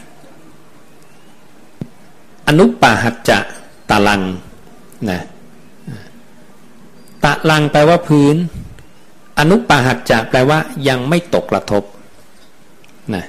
อนุปาหัจจะตะลังนะตะลังแปลว่าพื้นอนุปาหัจจะแปลว่ายังไม่ตกกระทบนะ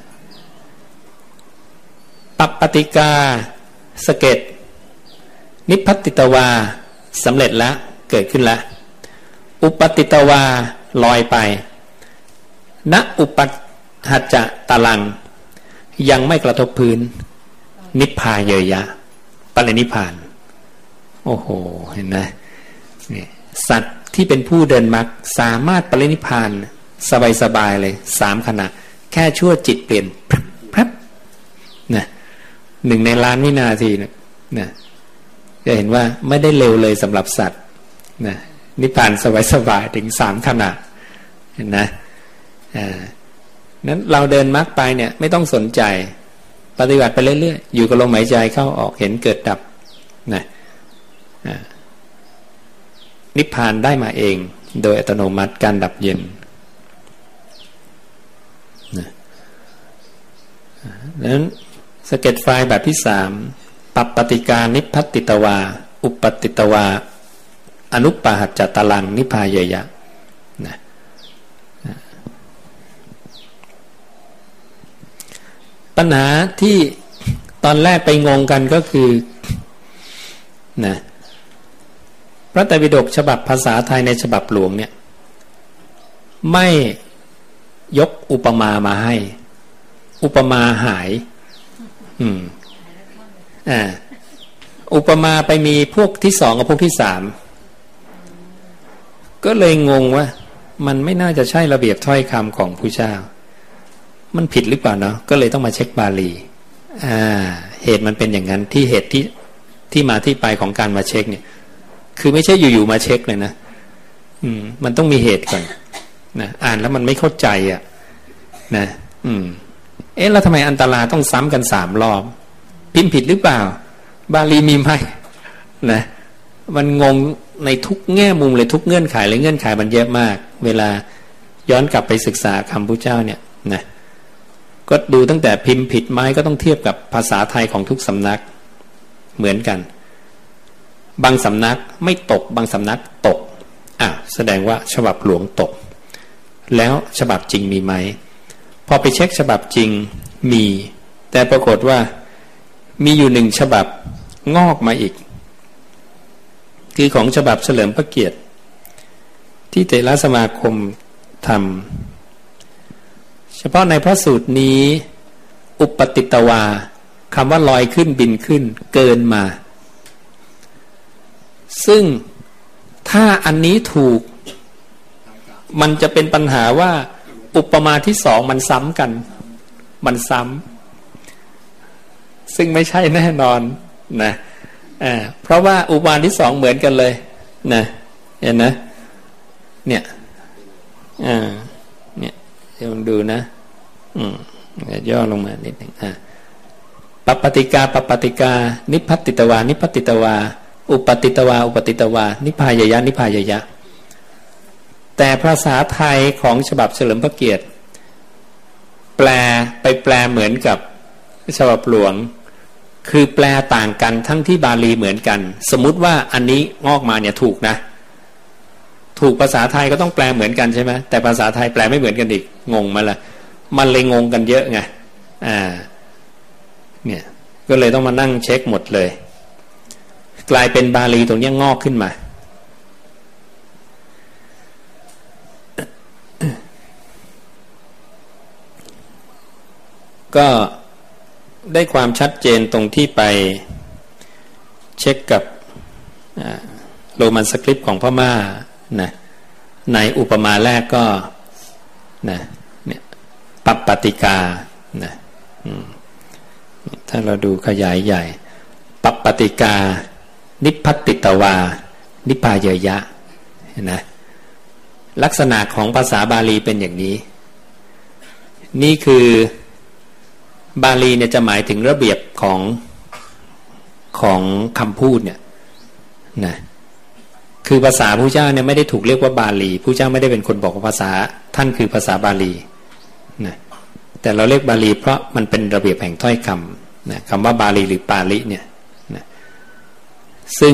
ปัปปติกาสะเก็ดนิพพัตติตวาสำเร็จแล้วเกิดขึ้นแล้วอุปติตวาลอยไปณอุปหัจจะตะลังยังไม่กระทบพื้นนิพพายยะปรินิพพานโอ้โหเห็นไหมนี่สัตว์ที่เป็นผู้เดินมรรคสามารถปรินิพพานสบายๆเลยสามขณะแค่ชั่วจิตเปลี่ยนแป๊บนะหนึ่งในล้านวินาทีนะนะจะเห็นว่าไม่ได้เร็วเลยสำหรับสัตว์นะนิพพานสบายๆถึงสามขณะเห็นนะอ่านั้นเราเดินมรรคไปเนี่ยไม่ต้องสนใจปฏิบัติไปเรื่อยๆอยู่กับลมหายใจเข้าออกเห็นเกิดดับนะนิพพานได้มาเองโดยอัตโนมัติการดับเย็นนะดังนั้นสเก็ตไฟล์แบบที่สามปัปปติกานิพพัตติตวาอุปปติตวาอนุปปาหัจจตลังนิพพายยะนะปัญหาที่ตอนแรกไปงงกันก็คือนะพระไตรปิฎกฉบับภาษาไทยในฉบับหลวงเนี่ยไม่ยกอุปมามาให้อุปมาหายอืมอ่าอุปมาไปมีพวกที่สองกับพวกที่สามก็เลยงงว่ามันไม่น่าจะใช่ระเบียบถ้อยคำของผู้เจ้ามันผิดหรือเปล่าเนาะก็เลยต้องมาเช็คบาลีอ่าเหตุมันเป็นอย่างนั้นที่เหตุที่ที่มาที่ไปของการมาเช็คเนี่ยคือไม่ใช่อยู่ๆมาเช็คเลยนะอืมมันต้องมีเหตุก่อนนะอ่านแล้วมันไม่เข้าใจอ่ะนะอืมเอ๊ะแล้วทำไมอันตราต้องซ้ำกันสามรอบพิมพ์ผิดหรือเปล่าบาลีมีไหมนะมันงงในทุกแง่มุมเลยทุกเงื่อนไขเลยเงื่อนไขมันเยอะมากเวลาย้อนกลับไปศึกษาคำพุทธเจ้าเนี่ยนะก็ดูตั้งแต่พิมพ์ผิดไหมก็ต้องเทียบกับภาษาไทยของทุกสำนักเหมือนกันบางสำนักไม่ตกบางสำนักตกอ่ะแสดงว่าฉบับหลวงตกแล้วฉบับจริงมีไหมพอไปเช็คฉบับจริงมีแต่ปรากฏว่ามีอยู่หนึ่งฉบับงอกมาอีกคือของฉบับเฉลิมพระเกียรติที่เถรสมาคมทำเฉพาะในพระสูตรนี้อุปติตวาคำว่าลอยขึ้นบินขึ้นเกินมาซึ่งถ้าอันนี้ถูกมันจะเป็นปัญหาว่าอุปมาที่สองมันซ้ำกันมันซ้ำซึ่งไม่ใช่แน่นอนนะอ่าเพราะว่าอุปมาที่สองเหมือนกันเลยนะเห็นนะเนี่ยอ่าเนี่ยเดี๋ยวดูนะอืมย่อลงมานิดหนึ่งอ่าปัปปติกาปัปปติกานิพพัตติตวานิพพัตติตวาอุปติตวาอุปติตวานิพพายยะนิพพายยะแต่ภาษาไทยของฉบับเฉลิมพระเกียรติแปลไปแปลเหมือนกับฉบับหลวงคือแปลต่างกันทั้งที่บาลีเหมือนกันสมมุติว่าอันนี้งอกมาเนี่ยถูกนะถูกภาษาไทยก็ต้องแปลเหมือนกันใช่ไหมแต่ภาษาไทยแปลไม่เหมือนกันอีกงงมาละมันเลยงงกันเยอะไงอ่าเนี่ยก็เลยต้องมานั่งเช็คหมดเลยกลายเป็นบาลีตรงนี้งอกขึ้นมาก็ได้ความชัดเจนตรงที่ไปเช็คกับโรมันสคริปต์ของพม่านะในอุปมาแรกก็นะเนี่ยปัปปติกานะถ้าเราดูขยายใหญ่ปัปปติกานิพพัตติตวานิพพายยะนะลักษณะของภาษาบาลีเป็นอย่างนี้นี่คือบาลีเนี่ยจะหมายถึงระเบียบของของคำพูดเนี่ยนะคือภาษาพระเจ้าเนี่ยไม่ได้ถูกเรียกว่าบาลีพระเจ้าไม่ได้เป็นคนบอกว่าภาษาท่านคือภาษาบาลีนะแต่เราเรียกบาลีเพราะมันเป็นระเบียบแห่งถ้อยคำนะคำว่าบาลีหรือปาลิเนี่ยนะซึ่ง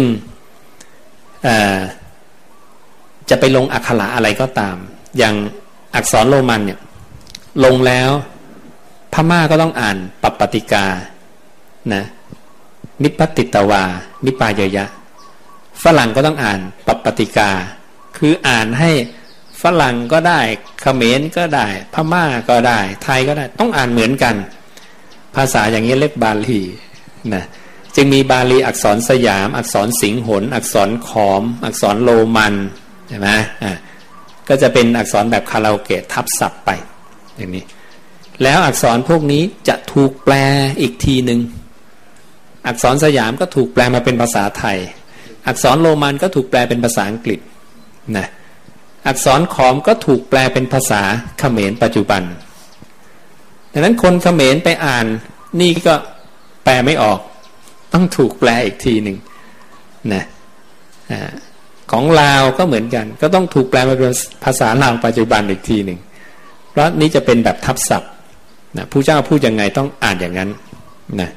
จะไปลงอักขระอะไรก็ตามอย่างอักษรโรมันเนี่ยลงแล้วพม่าก็ต้องอ่านปัปปติกานะนิพพัตติตวานิพพายยะฝรั่งก็ต้องอ่านปัปปติกาคืออ่านให้ฝรั่งก็ได้เขมรก็ได้พม่าก็ได้ไทยก็ได้ต้องอ่านเหมือนกันภาษาอย่างนี้เรียกบาลีนะจึงมีบาลีอักษรสยามอักษรสิงหนอักษรขอมอักษรโรมันใช่ไหมอ่าก็จะเป็นอักษรแบบคาราโอเกะทับศัพท์ไปอย่างนี้แล้วอักษรพวกนี้จะถูกแปลอีกทีหนึ่งอักษรสยามก็ถูกแปลมาเป็นภาษาไทยอักษรโรมันก็ถูกแปลเป็นภาษาอังกฤษนะอักษรขอมก็ถูกแปลเป็นภาษาเขมรปัจจุบันดังนั้นคนเขมรไปอ่านนี่ก็แปลไม่ออกต้องถูกแปลอีกทีหนึ่งนะของลาวก็เหมือนกันก็ต้องถูกแปลมาเป็นภาษาลาวปัจจุบันอีกทีหนึ่งเพราะนี้จะเป็นแบบทับศัพท์นะผู้เจ้าพูดยังไงต้องอ่านอย่างนั้นนะ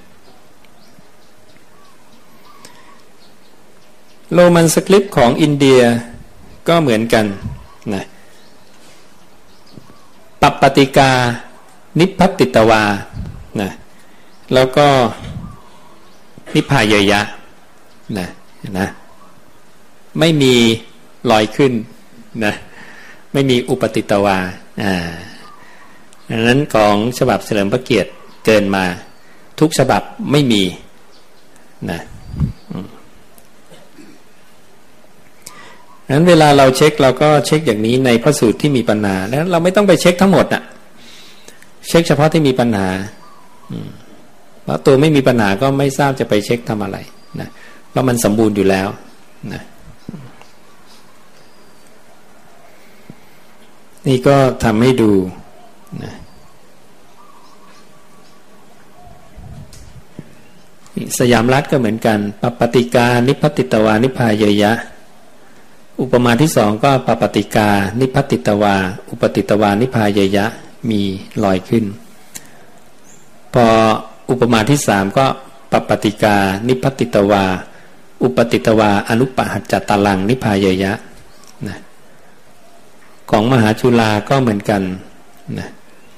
โรมันสคริปต์ของอินเดียก็เหมือนกันนะปัปปติกานิพพัตติตวานะแล้วก็นิพพายยะนะนะไม่มีลอยขึ้นนะไม่มีอุปติตวาอ่าดังนั้นของฉบับเฉลิมพระเกียรติเกินมาทุกฉบับไม่มีนะนั้นเวลาเราเช็คเราก็เช็คอย่างนี้ในพระสูตรที่มีปัญหาแล้วเราไม่ต้องไปเช็คทั้งหมดน่ะเช็คเฉพาะที่มีปัญหาเพราะตัวไม่มีปัญหาก็ไม่ทราบจะไปเช็คทำอะไรนะเพราะมันสมบูรณ์อยู่แล้วนะนี่ก็ทำให้ดูนะสยามรัฐก็เหมือนกันปัปปติกานิพพัตติตวานิพพายยะอุปมาที่สองก็ปัปปติกานิพพัตติตวาอุปติตวานิพพายยะมีลอยขึ้นพออุปมาที่สามก็ปัปปติกานิพพัตติตวาอุปติตวาอนุปหัจจตลังนิพพายยะนะของมหาจุฬาก็เหมือนกันนะ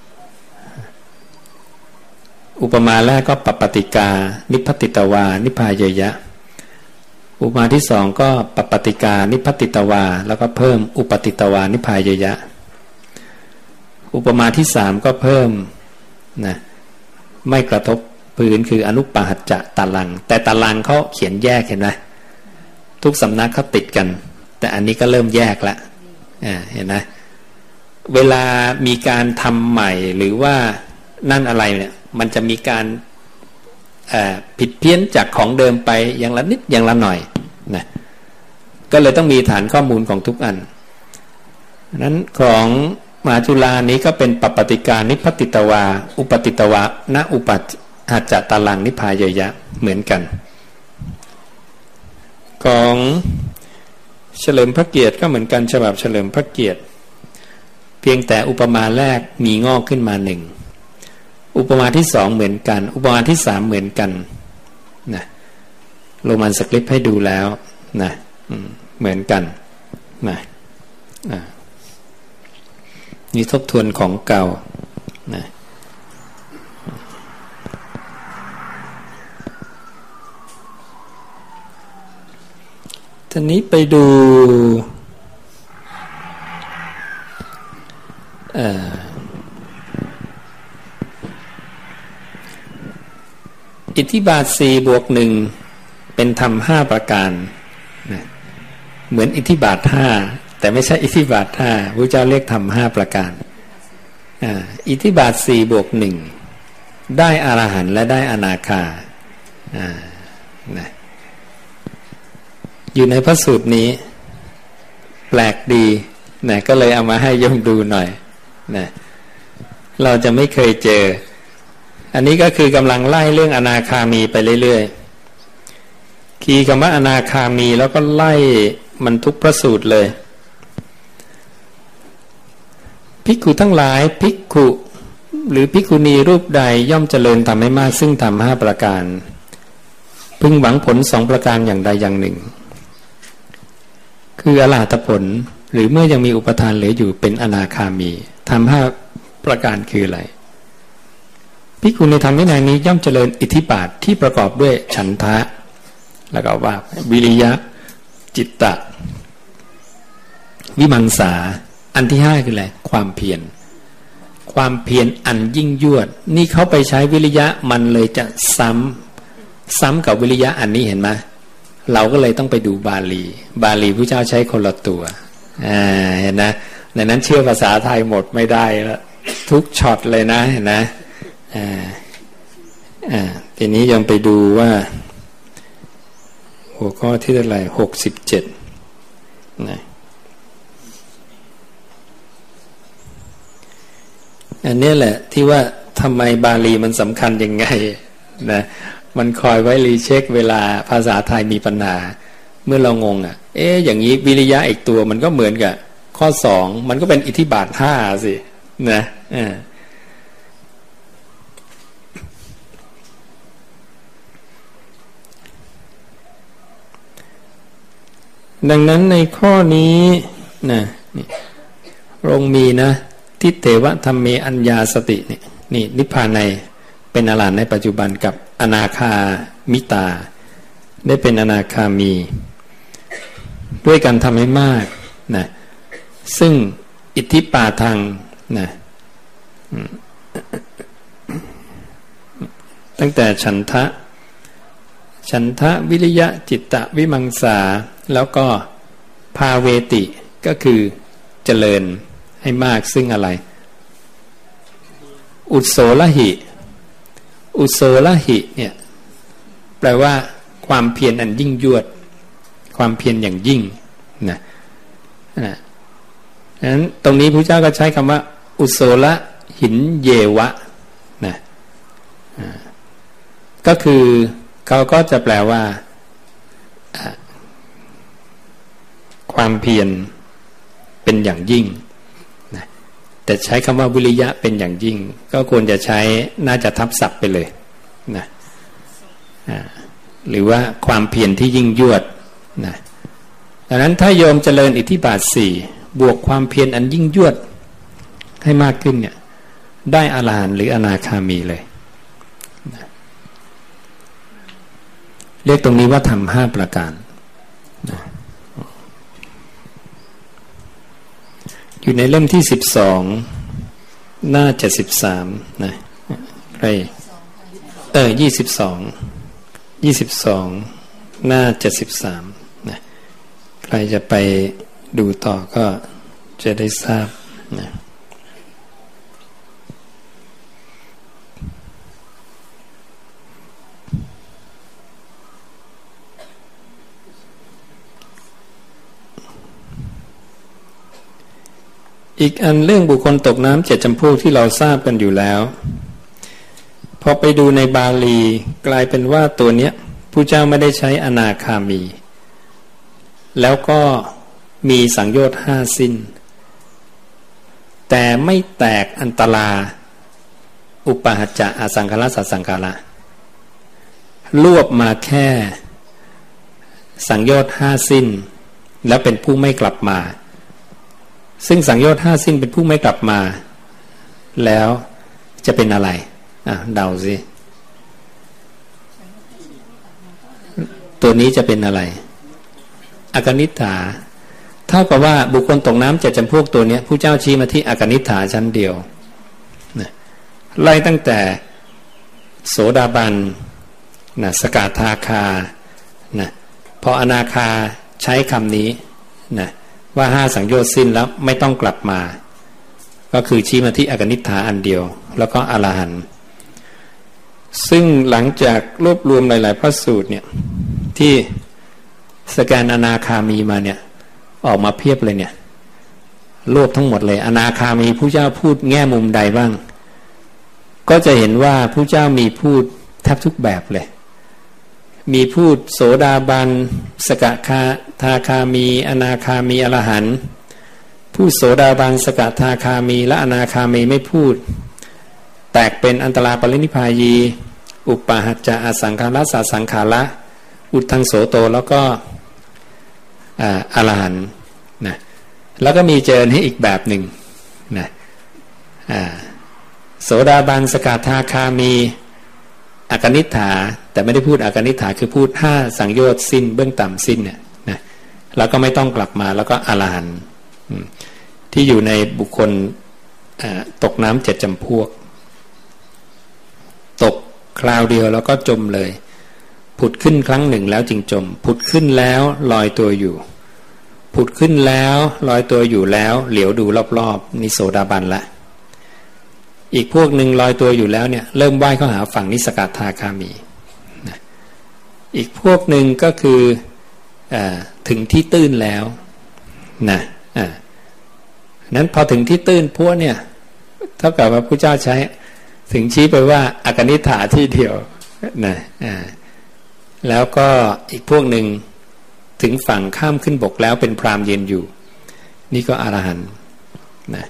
อุปมาแรกก็ปัปปติกานิพพัตติตวานิพพายยะอุปมาที่สองก็ปัปปติกานิพพัตติตวาแล้วก็เพิ่มอุปติตวานิพพายยะอุปมาที่สามก็เพิ่มนะไม่กระทบพื้นคืออนุปหัจจะตาลังแต่ตาลังเขาเขียนแยกเห็นไหมทุกสำนักเขาติดกันแต่อันนี้ก็เริ่มแยกละอ่าเห็นไหมเวลามีการทำใหม่หรือว่านั่นอะไรเนี่ยมันจะมีการผิดเพี้ยนจากของเดิมไปอย่างละนิดอย่างละหน่อยนะก็เลยต้องมีฐานข้อมูลของทุกอันนั้นของมหาจุฬานี้ก็เป็นปัปปติกานิพพัตติตวาอุปติตวาณอุปัฏหัจจตลังนิพพายยะเหมือนกันของเฉลิมพระเกียรติก็เหมือนกันฉบับเฉลิมพระเกียรติเพียงแต่อุปมาแรกมีงอกขึ้นมาหนึ่งอุปมาที่สองเหมือนกันอุปมาที่สามเหมือนกันนะโรมันสคริปต์ให้ดูแล้วนะเหมือนกันนะนี่ทบทวนของเก่านะทีนี้ไปดูอิทธิบาทสี่บวกหนึ่งเป็นธรรมห้าประการนะเหมือนอิทธิบาทห้าแต่ไม่ใช่อิทธิบาทห้าพระเจ้าเรียกธรรมห้าประการอ่าอิทธิบาทสี่บวกหนึ่งได้อรหันต์และได้อนาคาอ่านะอยู่ในพระสูตรนี้แปลกดีนะก็เลยเอามาให้โยมดูหน่อยนะเราจะไม่เคยเจออันนี้ก็คือกำลังไล่เรื่องอนาคามีไปเรื่อยๆคีย์คำว่าอนาคามีแล้วก็ไล่มันทุกพระสูตรเลยภิกขุทั้งหลายภิกขุหรือภิกขุณีรูปใดย่อมเจริญทำให้มากซึ่งทำห้าประการพึงหวังผลสองประการอย่างใดอย่างหนึ่งคืออรหัตผลหรือเมื่อยังมีอุปทานเหลืออยู่เป็นอนาคามีทำห้าประการคืออะไรภิกขุในธรรมวินัยนี้ย่อมเจริญอิทธิบาทที่ประกอบด้วยฉันทะแล้วก็ว่าวิริยะจิตตะวิมังสาอันที่ห้าคืออะไรความเพียรความเพียรอันยิ่งยวดนี่เขาไปใช้วิริยะมันเลยจะซ้ำซ้ำกับวิริยะอันนี้เห็นไหมเราก็เลยต้องไปดูบาลีบาลีพระเจ้าใช้คนละตัวอ่าเห็นนะในนั้นเชื่อภาษาไทยหมดไม่ได้แล้วทุกช็อตเลยนะเห็นนะอ่าอ่าทีนี้ยังไปดูว่าหัวข้อที่เท่าไหร่หกสิบเจ็ดนะอันนี้แหละที่ว่าทำไมบาลีมันสำคัญยังไงนะมันคอยไว้รีเช็คเวลาภาษาไทยมีปัญหาเมื่อเรางงอ่ะเอ๊ะอย่างนี้วิริยะอีกตัวมันก็เหมือนกับข้อสองมันก็เป็นอิทธิบาทห้าสินะอ่าดังนั้นในข้อนี้นะนี่รงมีนะทิฏเถวะธัมเมอัญญาสตินี่นี่นิพพานในเป็นอรหันต์ในปัจจุบันกับอนาคามิตาได้เป็นอนาคามีด้วยการทำให้มากนะซึ่งอิทธิปาทังนะตั้งแต่ฉันทะฉันทะวิริยะจิตตะวิมังสาแล้วก็ภาเวติก็คือเจริญให้มากซึ่งอะไรอุโสลหิอุโสลหิเนี่ยแปลว่าความเพียรอันยิ่งยวดความเพียรอย่างยิ่งนะนะนั้นตรงนี้พระเจ้าก็ใช้คำว่าอุโสลหินเยวะนะก็คือเขาก็จะแปลว่าความเพียรเป็นอย่างยิ่งนะแต่ใช้คำว่าวิริยะเป็นอย่างยิ่งก็ควรจะใช้น่าจะทับศัพท์ไปเลยนะหรือว่าความเพียรที่ยิ่งยวดนะดังนั้นถ้าโยมเจริญอิทธิบาทสี่บวกความเพียรอันยิ่งยวดให้มากขึ้นเนี่ยได้อรหันต์หรืออนาคามีเลยนะเรียกตรงนี้ว่าธรรมห้าประการนะอยู่ในเล่มที่สิบสองหน้าเจ็ดสิบสามนะใครเออยี่สิบสองยี่สิบสองหน้าเจ็ดสิบสามนะใครจะไปดูต่อก็จะได้ทราบนะอีกอันเรื่องบุคคลตกน้ำเจ็ดจำพวกที่เราทราบกันอยู่แล้วพอไปดูในบาลีกลายเป็นว่าตัวเนี้ยผู้เจ้าไม่ได้ใช้อนาคามีแล้วก็มีสังโยชน์ห้าสิ้นแต่ไม่แตกอันตราอุปหัจจะอสังขารสัสสังขารรวบมาแค่สังโยชน์ห้าสิ้นแล้วเป็นผู้ไม่กลับมาซึ่งสังโยชน์ห้าสิ้นเป็นผู้ไม่กลับมาแล้วจะเป็นอะไรอ่ะเดาสิตัวนี้จะเป็นอะไรอกนิฏฐาเท่ากับว่าบุคคลตกน้ำเจ็ดจำพวกตัวนี้ผู้เจ้าชี้มาที่อกนิฏฐาชั้นเดียวนะไล่ตั้งแต่โสดาบันนะสกทาคานะพออนาคาใช้คำนี้นะว่าห้าสังโยชน์สิ้นแล้วไม่ต้องกลับมาก็คือชี้มาที่อกนิฏฐาอันเดียวแล้วก็อรหันต์ซึ่งหลังจากรวบรวมหลายๆพระสูตรเนี่ยที่สแกนอนาคามีมาเนี่ยออกมาเพียบเลยเนี่ยรวบทั้งหมดเลยอนาคามีผู้เจ้าพูดแง่มุมใดบ้างก็จะเห็นว่าผู้เจ้ามีพูดแทบทุกแบบเลยมีพูดโสดาบันสกทาคามีอนาคามีอรหันต์พูดโสดาบันสกทาคามีและอนาคามีไม่พูดแตกเป็นอันตราปรินิพพายีอุปาหัจจะอสังขารสัสสังขาระอุทธังโสโตแล้วก็อรหันต์นะแล้วก็มีเจริญให้อีกแบบหนึ่งนะโสดาบันสกทาคามีอกนิฏฐาแต่ไม่ได้พูดอกนิฏฐาคือพูดห้าสังโยชน์สิ้นเบื้องต่ำสิ้นเนี่ยนะแล้วก็ไม่ต้องกลับมาแล้วก็อรหันต์ที่อยู่ในบุคคลตกน้ำเจ็ดจำพวกตกคราวเดียวแล้วก็จมเลยผุดขึ้นครั้งหนึ่งแล้วจึงจมผุดขึ้นแล้วลอยตัวอยู่ผุดขึ้นแล้วลอยตัวอยู่แล้วเหลียวดูรอบๆนิโสดาบันละอีกพวกหนึ่งลอยตัวอยู่แล้วเนี่ยเริ่มว่ายเข้าหาฝั่งนิสกทาคามีนะอีกพวกหนึ่งก็คืออถึงที่ตื้นแล้วนะอ่านั้นพอถึงที่ตื้นพวกเนี่ยเท่ากับว่าพระเจ้าใช้ถึงชี้ไปว่าอากนิษฐาที่เดียวนะอ่าแล้วก็อีกพวกหนึ่งถึงฝั่งข้ามขึ้นบกแล้วเป็นพราหมณ์ยืนอยู่นี่ก็อรหันต์นะ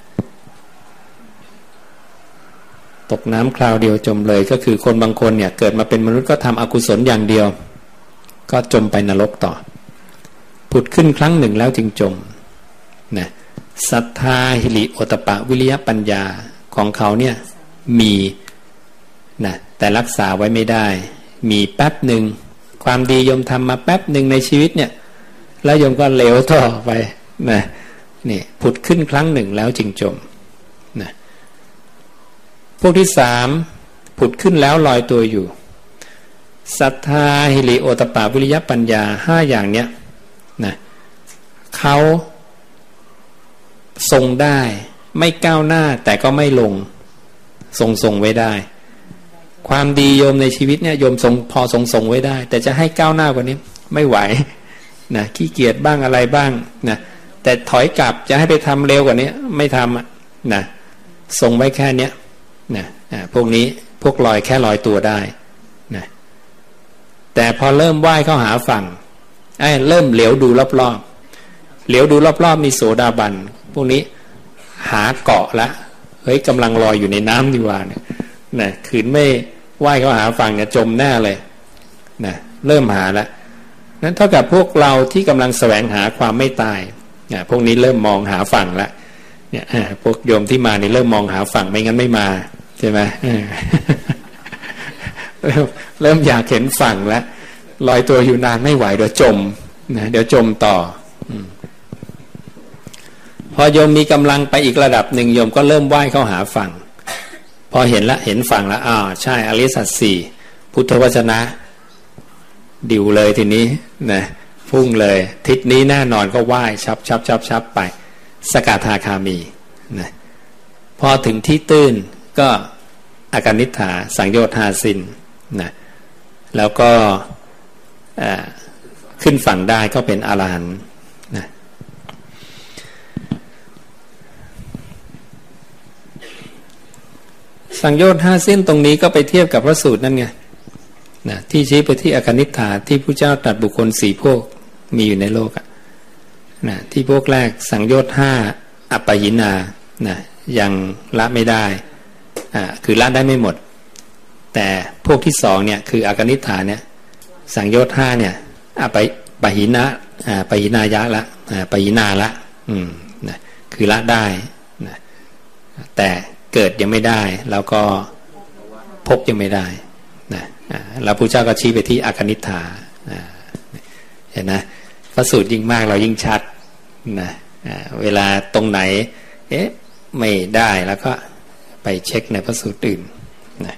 ตกน้ำคราวเดียวจมเลยก็คือคนบางคนเนี่ยเกิดมาเป็นมนุษย์ก็ทำอกุศลอย่างเดียวก็จมไปนรกต่อผุดขึ้นครั้งหนึ่งแล้วจึงจมนะศรัทธาหิริโอตปะวิริยะปัญญาของเขาเนี่ยมีนะแต่รักษาไว้ไม่ได้มีแป๊บหนึ่งความดีโยมทำมาแป๊บหนึ่งในชีวิตเนี่ยแล้วโยมก็เหลวต่อไปนะนี่ผุดขึ้นครั้งหนึ่งแล้วจึงจมนะพวกที่สามผุดขึ้นแล้วลอยตัวอยู่ศรัทธาหิริโอตปะวิริยะปัญญาห้าอย่างเนี้ยนะเขาทรงได้ไม่ก้าวหน้าแต่ก็ไม่ลงทรงทรงไว้ได้ความดีโยมในชีวิตเนี่ยโยมทรงพอทรงทรงไว้ได้แต่จะให้ก้าวหน้ากว่านี้ไม่ไหวนะขี้เกียจบ้างอะไรบ้างนะแต่ถอยกลับจะให้ไปทำเร็วกว่านี้ไม่ทำนะทรงไว้แค่เนี้ยนะพวกนี้พวกลอยแค่ลอยตัวได้นะแต่พอเริ่มว่ายเข้าหาฝั่งไอ้เริ่มเหลียวดูรอบๆเหลียวดูรอบๆมีโสดาบันพวกนี้หาเกาะละเฮ้ยกำลังลอยอยู่ในน้ำดีกว่าเนี่ยนะขืนไม่ว่ายเข้าหาฝั่งเนี่ยจมแน่เลยนะเริ่มหาแล้วนั้นเท่ากับพวกเราที่กำลังแสวงหาความไม่ตายเนี่ยพวกนี้เริ่มมองหาฝั่งแล้วเนี่ยพวกโยมที่มานี่เริ่มมองหาฝั่งไม่งั้นไม่มาใช่ไหมเริ่มเริ่มอยากเห็นฝั่งแล้วลอยตัวอยู่นานไม่ไหวเดี๋ยวจมนะเดี๋ยวจมต่อพอโยมมีกำลังไปอีกระดับหนึ่งโยมก็เริ่มว่ายเข้าหาฝั่งพอเห็นละเห็นฝั่งแล้วอ้าวใช่อริยสัจสี่พุทธวจนะดิวเลยทีนี้นะพุ่งเลยทิศนี้แน่นอนก็ว่ายชับชับชับชับไปสกทาคามีนะพอถึงที่ตื้นก็อากนิฏฐาสังโยชน์ห้าสิ้นนะแล้วก็ขึ้นฝั่งได้ก็เป็นอรหันต์นะสังโยชน์ห้าสิ้นตรงนี้ก็ไปเทียบกับพระสูตรนั่นไงนะที่ชี้ไปที่อากนิฏฐาที่พระเจ้าตรัสบุคคลสี่พวกมีอยู่ในโลกอะนะที่พวกแรกสังโยชน์ห้าอัปปยินานะยังละไม่ได้อ่าคือละได้ไม่หมดแต่พวกที่สองเนี่ยคืออากนิฏฐาเนี่ยสังโยชน์ห้าเนี่ยอัปปหินะอ่าปหินายะละอ่าปหินาละอืมนะคือละได้นะแต่เกิดยังไม่ได้แล้วก็พบยังไม่ได้นะแล้วพระเจ้าก็ชี้ไปที่อากนิฏฐาเห็นนะพระสูตรยิ่งมากเรายิ่งชัดนะเวลาตรงไหนเอ๊ะไม่ได้แล้วก็ไปเช็คในพระสูตรอื่นนะ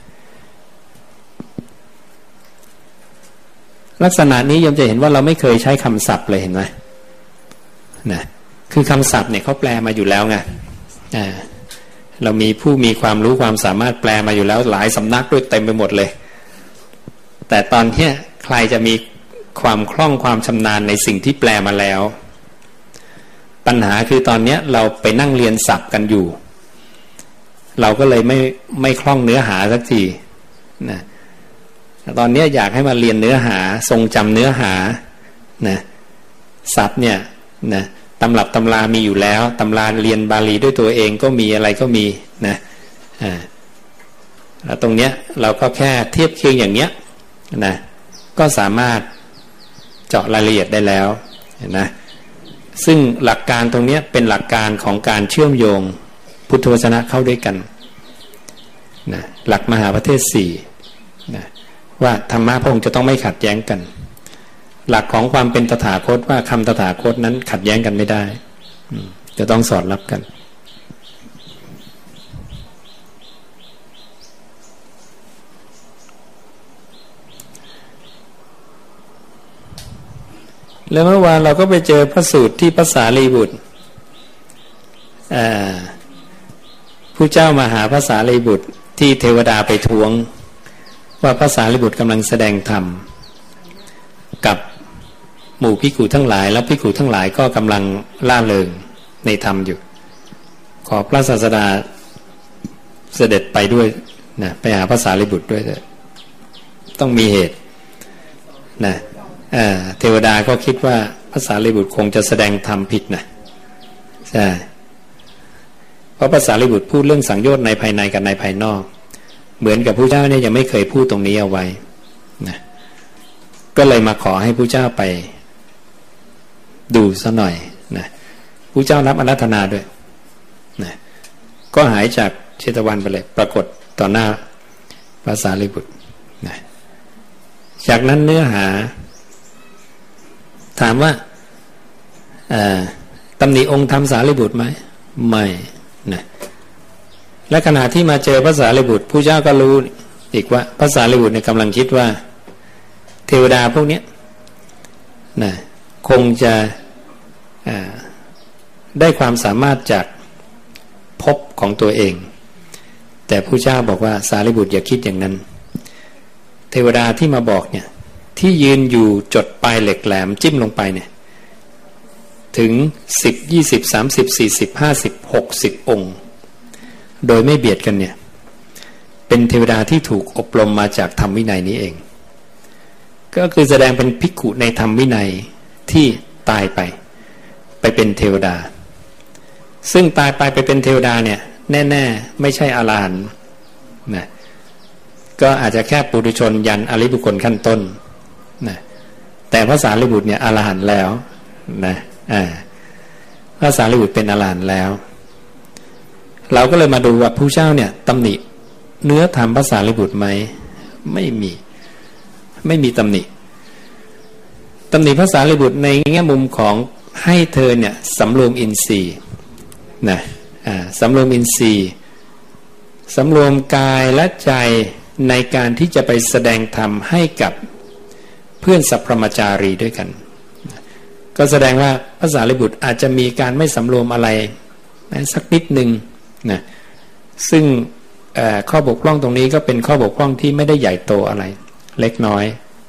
ลักษณะนี้โยมจะเห็นว่าเราไม่เคยใช้คำศัพท์เลยเห็นไหมนะคือคำศัพท์เนี่ยเขาแปลมาอยู่แล้วไงอ่าเรามีผู้มีความรู้ความสามารถแปลมาอยู่แล้วหลายสำนักด้วยเต็มไปหมดเลยแต่ตอนนี้ใครจะมีความคล่องความชำนาญในสิ่งที่แปลมาแล้วปัญหาคือตอนนี้เราไปนั่งเรียนศัพท์กันอยู่เราก็เลยไม่ไม่คล่องเนื้อหาสักทีนะตอนนี้อยากให้มาเรียนเนื้อหาทรงจำเนื้อหานะศัพท์เนี่ยนะตำรับตำรามีอยู่แล้วตำราเรียนบาลีด้วยตัวเองก็มีอะไรก็มีนะอ่าแล้วตรงเนี้ยเราก็แค่เทียบเคียงอย่างเนี้ยนะก็สามารถเจาะรายละเอียดได้แล้วนะซึ่งหลักการตรงนี้เป็นหลักการของการเชื่อมโยงพุทธวจนะเข้าด้วยกันนะหลักมหาประเทศสี่นะว่าธรรมะพระองค์จะต้องไม่ขัดแย้งกันหลักของความเป็นตถาคตว่าคำตถาคตนั้นขัดแย้งกันไม่ได้จะต้องสอดรับกันแล้วเมื่อวานเราก็ไปเจอพระสูตรที่พระสารีบุตรผู้เจ้ามาหาพระสารีบุตรที่เทวดาไปท้วงว่าพระสารีบุตรกำลังแสดงธรรมกับหมู่ภิกขุทั้งหลายแล้วภิกขุทั้งหลายก็กำลังล่าเริงในธรรมอยู่ขอพระศาสดาเสด็จไปด้วยนะไปหาพระสารีบุตรด้วยต้องมีเหตุนะเทวดาก็คิดว่าพระสารีบุตรคงจะแสดงธรรมผิดนะใช่เพราะพระสารีบุตรพูดเรื่องสังโยชน์ในภายในกับในภายนอกเหมือนกับพระเจ้าเนี่ยยังไม่เคยพูดตรงนี้เอาไว้นะก็เลยมาขอให้พระเจ้าไปดูซะหน่อยนะพระเจ้ารับอาราธนาด้วยนะก็หายจากเชตวันไปเลยปรากฏต่อหน้าพระสารีบุตรนะจากนั้นเนื้อหาถามว่าตำหนิองค์ธรรมสารีบุตรไหมไม่นะและขณะที่มาเจอพระสารีบุตรผู้เจ้าก็รู้อีกว่าพระสารีบุตรเนี่ยกำลังคิดว่าเทวดาพวกนี้นะคงจะได้ความสามารถจากภพของตัวเองแต่ผู้เจ้าบอกว่าสารีบุตรอย่าคิดอย่างนั้นเทวดาที่มาบอกเนี่ยที่ยืนอยู่จดปลายเหล็กแหลมจิ้มลงไปเนี่ยถึงสิบ ยี่สิบ สามสิบ สี่สิบ ห้าสิบ หกสิบองค์โดยไม่เบียดกันเนี่ยเป็นเทวดาที่ถูกอบรมมาจากธรรมวินัยนี้เองก็คือแสดงเป็นภิกขุในธรรมวินัยที่ตายไปไปเป็นเทวดาซึ่งตายไปไปเป็นเทวดาเนี่ยแน่ๆไม่ใช่อรหันต์นะก็อาจจะแค่ปุถุชนยันอริยบุคคลขั้นต้นนะแต่พระสารีบุตรเนี่ยอรหันต์แล้วนะอ่าพระสารีบุตรเป็นอรหันต์แล้วเราก็เลยมาดูว่าผู้เจ้าเนี่ยตำหนิเนื้อธรรมพระสารีบุตรไหมไม่มีไม่มีตำหนิตำหนิพระสารีบุตรในแง่มุมของให้เธอเนี่ยสำรวมอินทรีย์นะอ่าสำรวมอินทรีย์สำรวมกายและใจในการที่จะไปแสดงธรรมให้กับเพื่อนสัพพมจารีด้วยกันก็แสดงว่าพระสารีบุตรอาจจะมีการไม่สำรวมอะไรนะสักนิดหนึ่งนะซึ่งข้อบกพร่องตรงนี้ก็เป็นข้อบกพร่องที่ไม่ได้ใหญ่โตอะไรเล็กน้อย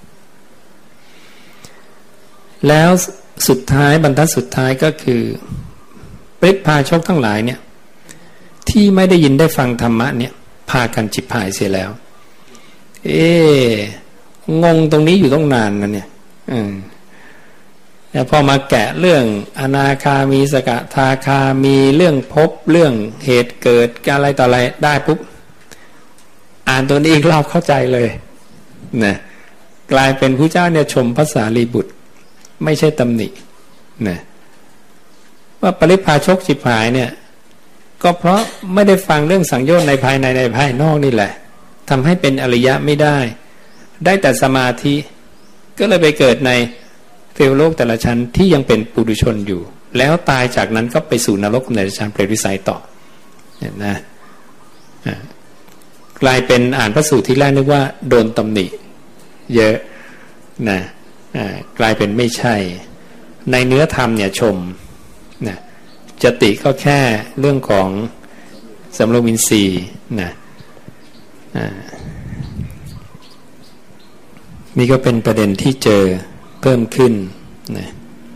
แล้วสุดท้ายบรรทัดสุดท้ายก็คือปริพาชกทั้งหลายเนี่ยที่ไม่ได้ยินได้ฟังธรรมะเนี่ยพากันจิบหายเสียแล้วเอ๊งงตรงนี้อยู่ต้องนานนะเนี่ยอืมแล้วพอมาแกะเรื่องอนาคามีสกทาคามีเรื่องพบเรื่องเหตุเกิดอะไรต่ออะไรได้ปุ๊บอ่านตัวนี้อีกรอบเข้าใจเลยนะกลายเป็นผู้เจ้าเนี่ยชมพระสารีบุตรไม่ใช่ตำหนินะว่าปริพาชกจิบหายเนี่ยก็เพราะไม่ได้ฟังเรื่องสังโยชน์ในภายในในภายนอกนี่แหละทำให้เป็นอริยะไม่ได้ได้แต่สมาธิก็เลยไปเกิดในเทวโลกแต่ละชั้นที่ยังเป็นปุถุชนอยู่แล้วตายจากนั้นก็ไปสู่นรกในชั้นเปรตวิสัยต่อเนี่ยนะกลายเป็นอ่านพระสูตรที่แรกนึกว่าโดนตำหนิเยอะนะกลายเป็นไม่ใช่ในเนื้อธรรมเนี่ยชมนะจติก็แค่เรื่องของสำรวมอินทรีย์นะนี่ก็เป็นประเด็นที่เจอเพิ่มขึ้นนะ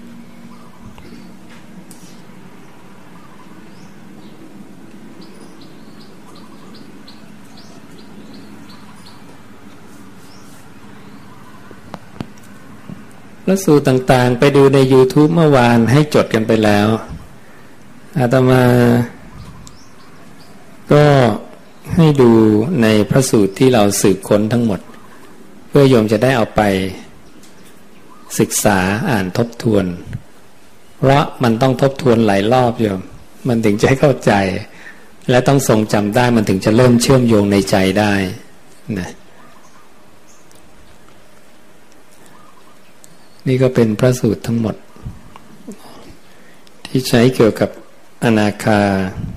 แล้วสูตรต่างๆไปดูใน YouTube เมื่อวานให้จดกันไปแล้วอาตมาก็ให้ดูในพระสูตรที่เราสืบค้นทั้งหมดเพื่อโยมจะได้เอาไปศึกษาอ่านทบทวนเพราะมันต้องทบทวนหลายรอบโยมมันถึงจะเข้าใจและต้องทรงจำได้มันถึงจะเริ่มเชื่อมโยงในใจได้นะนี่ก็เป็นพระสูตรทั้งหมดที่ใช้เกี่ยวกับอนาคา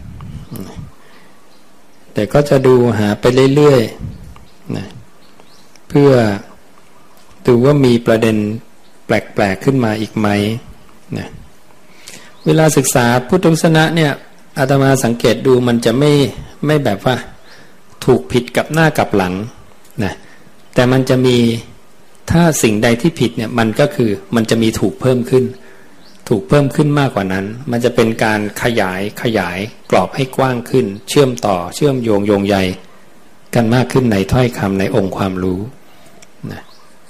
แต่ก็จะดูหาไปเรื่อยๆนะเพื่อดูว่ามีประเด็นแปลกๆขึ้นมาอีกไหมนะเวลาศึกษาพุทธศาสนาเนี่ยอาตมาสังเกตดูมันจะไม่ไม่แบบว่าถูกผิดกับหน้ากับหลังนะแต่มันจะมีถ้าสิ่งใดที่ผิดเนี่ยมันก็คือมันจะมีถูกเพิ่มขึ้นถูกเพิ่มขึ้นมากกว่านั้นมันจะเป็นการขยายขยายกรอบให้กว้างขึ้นเชื่อมต่อเชื่อมโยงโยงใยกันมากขึ้นในถ้อยคำในองค์ความรู้นะ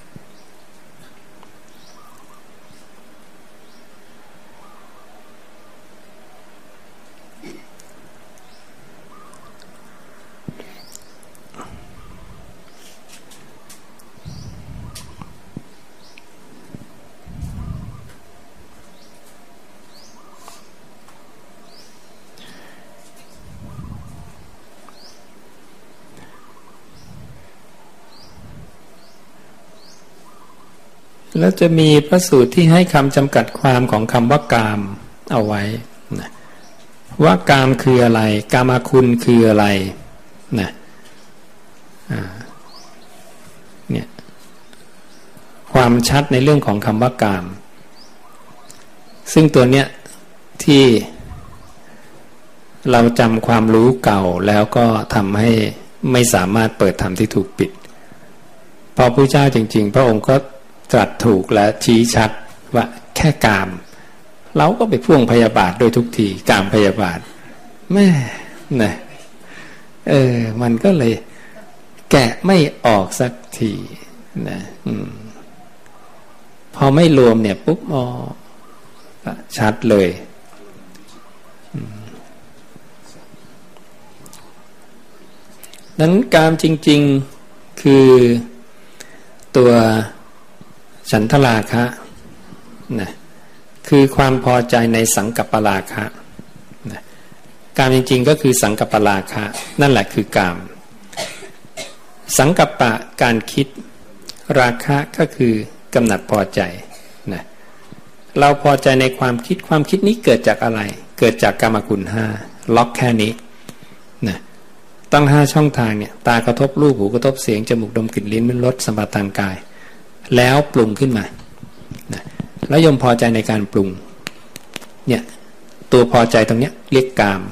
แล้วจะมีพระสูตรที่ให้คำจำกัดความของคำว่ากามเอาไว้นะว่ากามคืออะไรกามคุณคืออะไรนะเนี่ยความชัดในเรื่องของคำว่ากามซึ่งตัวเนี้ยที่เราจำความรู้เก่าแล้วก็ทำให้ไม่สามารถเปิดธรรมที่ถูกปิดพอพระเจ้าจริงๆพระองค์ก็ตรัสถูกและชี้ชัดว่าแค่กามเราก็ไปพ่วงพยาบาทโดยทุกทีกามพยาบาทแม่นะเออมันก็เลยแกะไม่ออกสักทีนะอืมพอไม่รวมเนี่ยปุ๊บอ๋อชัดเลยนั้นกามจริงๆคือตัวฉันทราคะนะคือความพอใจในสังกัปปราคะนะกามจริงๆก็คือสังกัปปราคะนั่นแหละคือกามสังกัปปะการคิดราคะก็คือกำหนัดพอใจนะเราพอใจในความคิดความคิดนี้เกิดจากอะไรเกิดจากกามคุณห้าล็อกแค่นี้นะตั้งห้าช่องทางเนี่ยตากระทบรูปหูกระทบเสียงจมูกดมกลิ่นลิ้นลิ้มรสสัมผัสทางกายแล้วปรุงขึ้นมานะแล้วยมพอใจในการปรุงเนี่ยตัวพอใจตรงเนี้ยเรียกกาม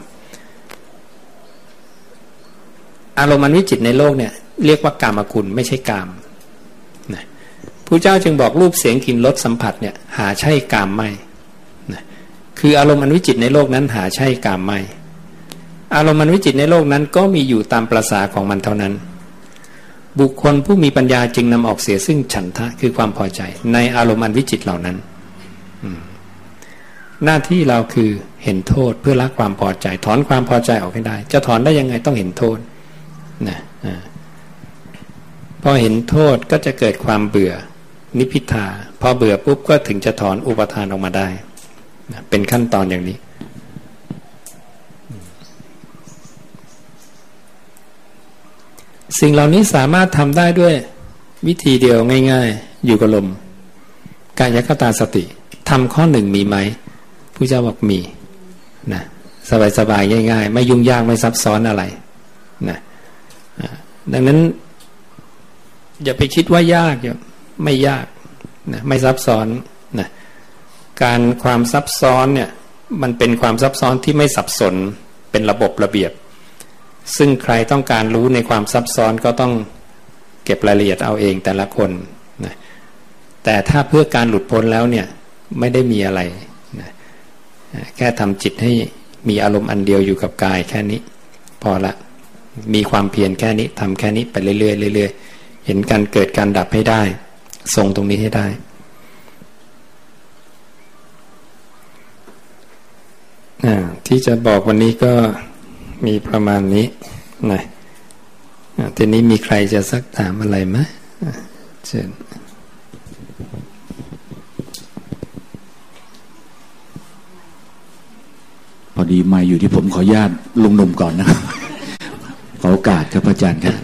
อารมณ์อันวิจิตรในโลกเนี่ยเรียกว่ากามคุณไม่ใช่กามนะพระเจ้าจึงบอกรูปเสียงกลิ่นรสสัมผัสเนี่ยหาใช่กามไม่นะคืออารมณ์อันวิจิตรในโลกนั้นหาใช่กามไม่อารมณ์อันวิจิตรในโลกนั้นก็มีอยู่ตามประสาของมันเท่านั้นบุคคลผู้มีปัญญาจึงนำออกเสียซึ่งฉันทะคือความพอใจในอารมณ์อันวิจิตรเหล่านั้นหน้าที่เราคือเห็นโทษเพื่อละความพอใจถอนความพอใจออกให้ได้จะถอนได้ยังไงต้องเห็นโทษนะพอเห็นโทษก็จะเกิดความเบื่อนิพพิทาพอเบื่อปุ๊บก็ถึงจะถอนอุปทานออกมาได้นะเป็นขั้นตอนอย่างนี้สิ่งเหล่านี้สามารถทำได้ด้วยวิธีเดียวง่ายๆอยู่กับลมกายคตาสติทำข้อหนึ่งมีไหมผู้เจ้าบอกมีนะสบายๆง่ายๆไม่ยุ่งยากไม่ซับซ้อนอะไรนะดังนั้นอย่าไปคิดว่ายากไม่ยากนะไม่ซับซ้อนนะการความซับซ้อนเนี่ยมันเป็นความซับซ้อนที่ไม่สับสนเป็นระบบระเบียบซึ่งใครต้องการรู้ในความซับซ้อนก็ต้องเก็บรายละเอียดเอาเองแต่ละคนนะแต่ถ้าเพื่อการหลุดพ้นแล้วเนี่ยไม่ได้มีอะไรนะแค่ทำจิตให้มีอารมณ์อันเดียวอยู่กับกายแค่นี้พอละมีความเพียรแค่นี้ทำแค่นี้ไปเรื่อยๆเรื่อยๆเห็นการเกิดการดับให้ได้ทรงตรงนี้ให้ได้ที่จะบอกวันนี้ก็มีประมาณนี้นะทีนี้มีใครจะซักถามอะไรไหมเชิญพอดีมาอยู่ที่ผมขออนุญาตลุงหนุ่มก่อนนะขอโอกาสครับอาจารย์ครับ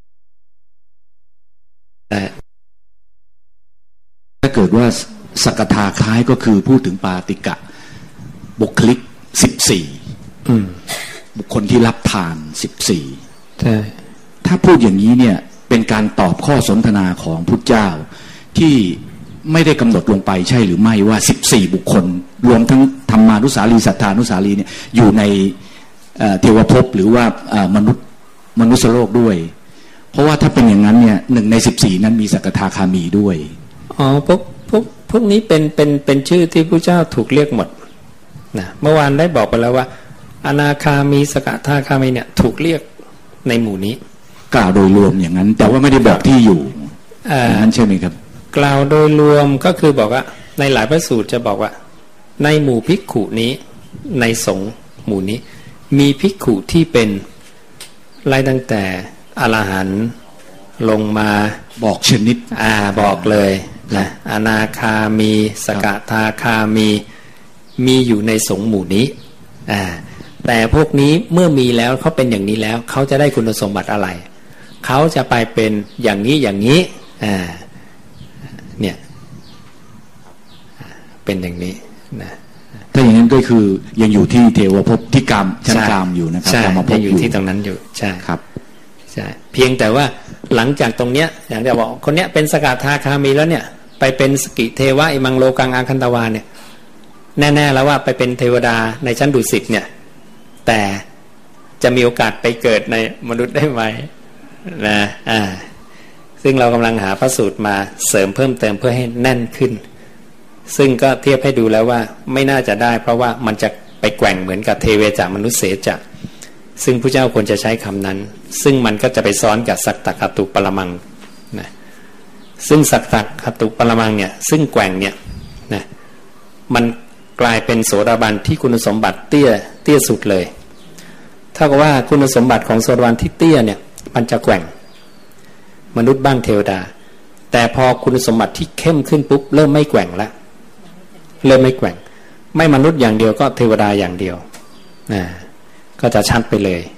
ถ้าเกิดว่าสักทาคล้ายก็คือพูดถึงปาติกะบุคลิกสิบสี่บุคคลที่รับทานสิบสี่ใช่ถ้าพูดอย่างนี้เนี่ยเป็นการตอบข้อสนทนาของพุทธเจ้าที่ไม่ได้กำหนดลงไปใช่หรือไม่ว่าสิบสี่บุคคลรวมทั้งธรรมานุสาลีสัทธานุสาลีเนี่ยอยู่ในเทวภพหรือว่ามนุษย์มนุษยโลกด้วยเพราะว่าถ้าเป็นอย่างนั้นเนี่ยหนึ่งในสิบสี่นั้นมีสกทาคามีด้วยอ๋อพวกพวกพวกนี้เป็นเป็นเป็นชื่อที่พระเจ้าถูกเรียกหมดนะเมื่อวานได้บอกไปแล้วว่าอนาคามีสกทาคามีเนี่ยถูกเรียกในหมู่นี้กล่าวโดยรวมอย่างนั้นแต่ว่าไม่ได้บอกที่อยู่อย่างนั้นใช่ไหมครับกล่าวโดยรวมก็คือบอกว่าในหลายพระสูตรจะบอกว่าในหมู่ภิกขุนี้ในสงฆ์หมู่นี้มีภิกขุที่เป็นไล่ตั้งแต่อรหันต์ลงมาบอกชนิดอ่าบอกเลยนะอนาคามีสกทาคามีมีอยู่ในสงฆ์หมู่นี้อ่าแต่พวกนี้เมื่อมีแล้วเขาเป็นอย่างนี้แล้วเขาจะได้คุณสมบัติอะไรเขาจะไปเป็นอย่างนี้อย่างนี้อ่าเนี่ยเป็นอย่างนี้นะถ้าอย่างนั้นก็คือยังอยู่ที่เทวภพที่กรรมชั้นกรรมอยู่นะครับกรรมภพอยู่ที่ตรงนั้นอยู่ใช่ครับใช่เพียงแต่ว่าหลังจากตรงเนี้ยอย่างที่บอกคนเนี้ยเป็นสกทาคามีแล้วเนี่ยไปเป็นสกิเทวะอิมังโลกังอาคันตวาเนี่ยแน่ๆแล้วว่าไปเป็นเทวดาในชั้นดุสิตเนี่ยแต่จะมีโอกาสไปเกิดในมนุษย์ได้ไหมนะอ่าซึ่งเรากำลังหาพระสูตรมาเสริมเพิ่มเติมเพื่อให้แน่นขึ้นซึ่งก็เทียบให้ดูแล้วว่าไม่น่าจะได้เพราะว่ามันจะไปแกว่งเหมือนกับเทเวจามนุษย์เสจาซึ่งพระเจ้าควรจะใช้คำนั้นซึ่งมันก็จะไปซ้อนกับสัตตคตุปรมังนะซึ่งสัตตคตุปรมังเนี่ยซึ่งแกว่งเนี่ยนะมันกลายเป็นโสดาบันที่คุณสมบัติเตี้ยเตี้ยสุดเลยถ้ากับว่าคุณสมบัติของโสดาบันที่เตี้ยเนี่ยมันจะแกว่งมนุษย์บ้างเทวดาแต่พอคุณสมบัติที่เข้มขึ้นปุ๊บเริ่มไม่แกว่งแล้วเริ่มไม่แกว่งไม่มนุษย์อย่างเดียวก็เทวดาอย่างเดียวนะก็จะชัดไปเลย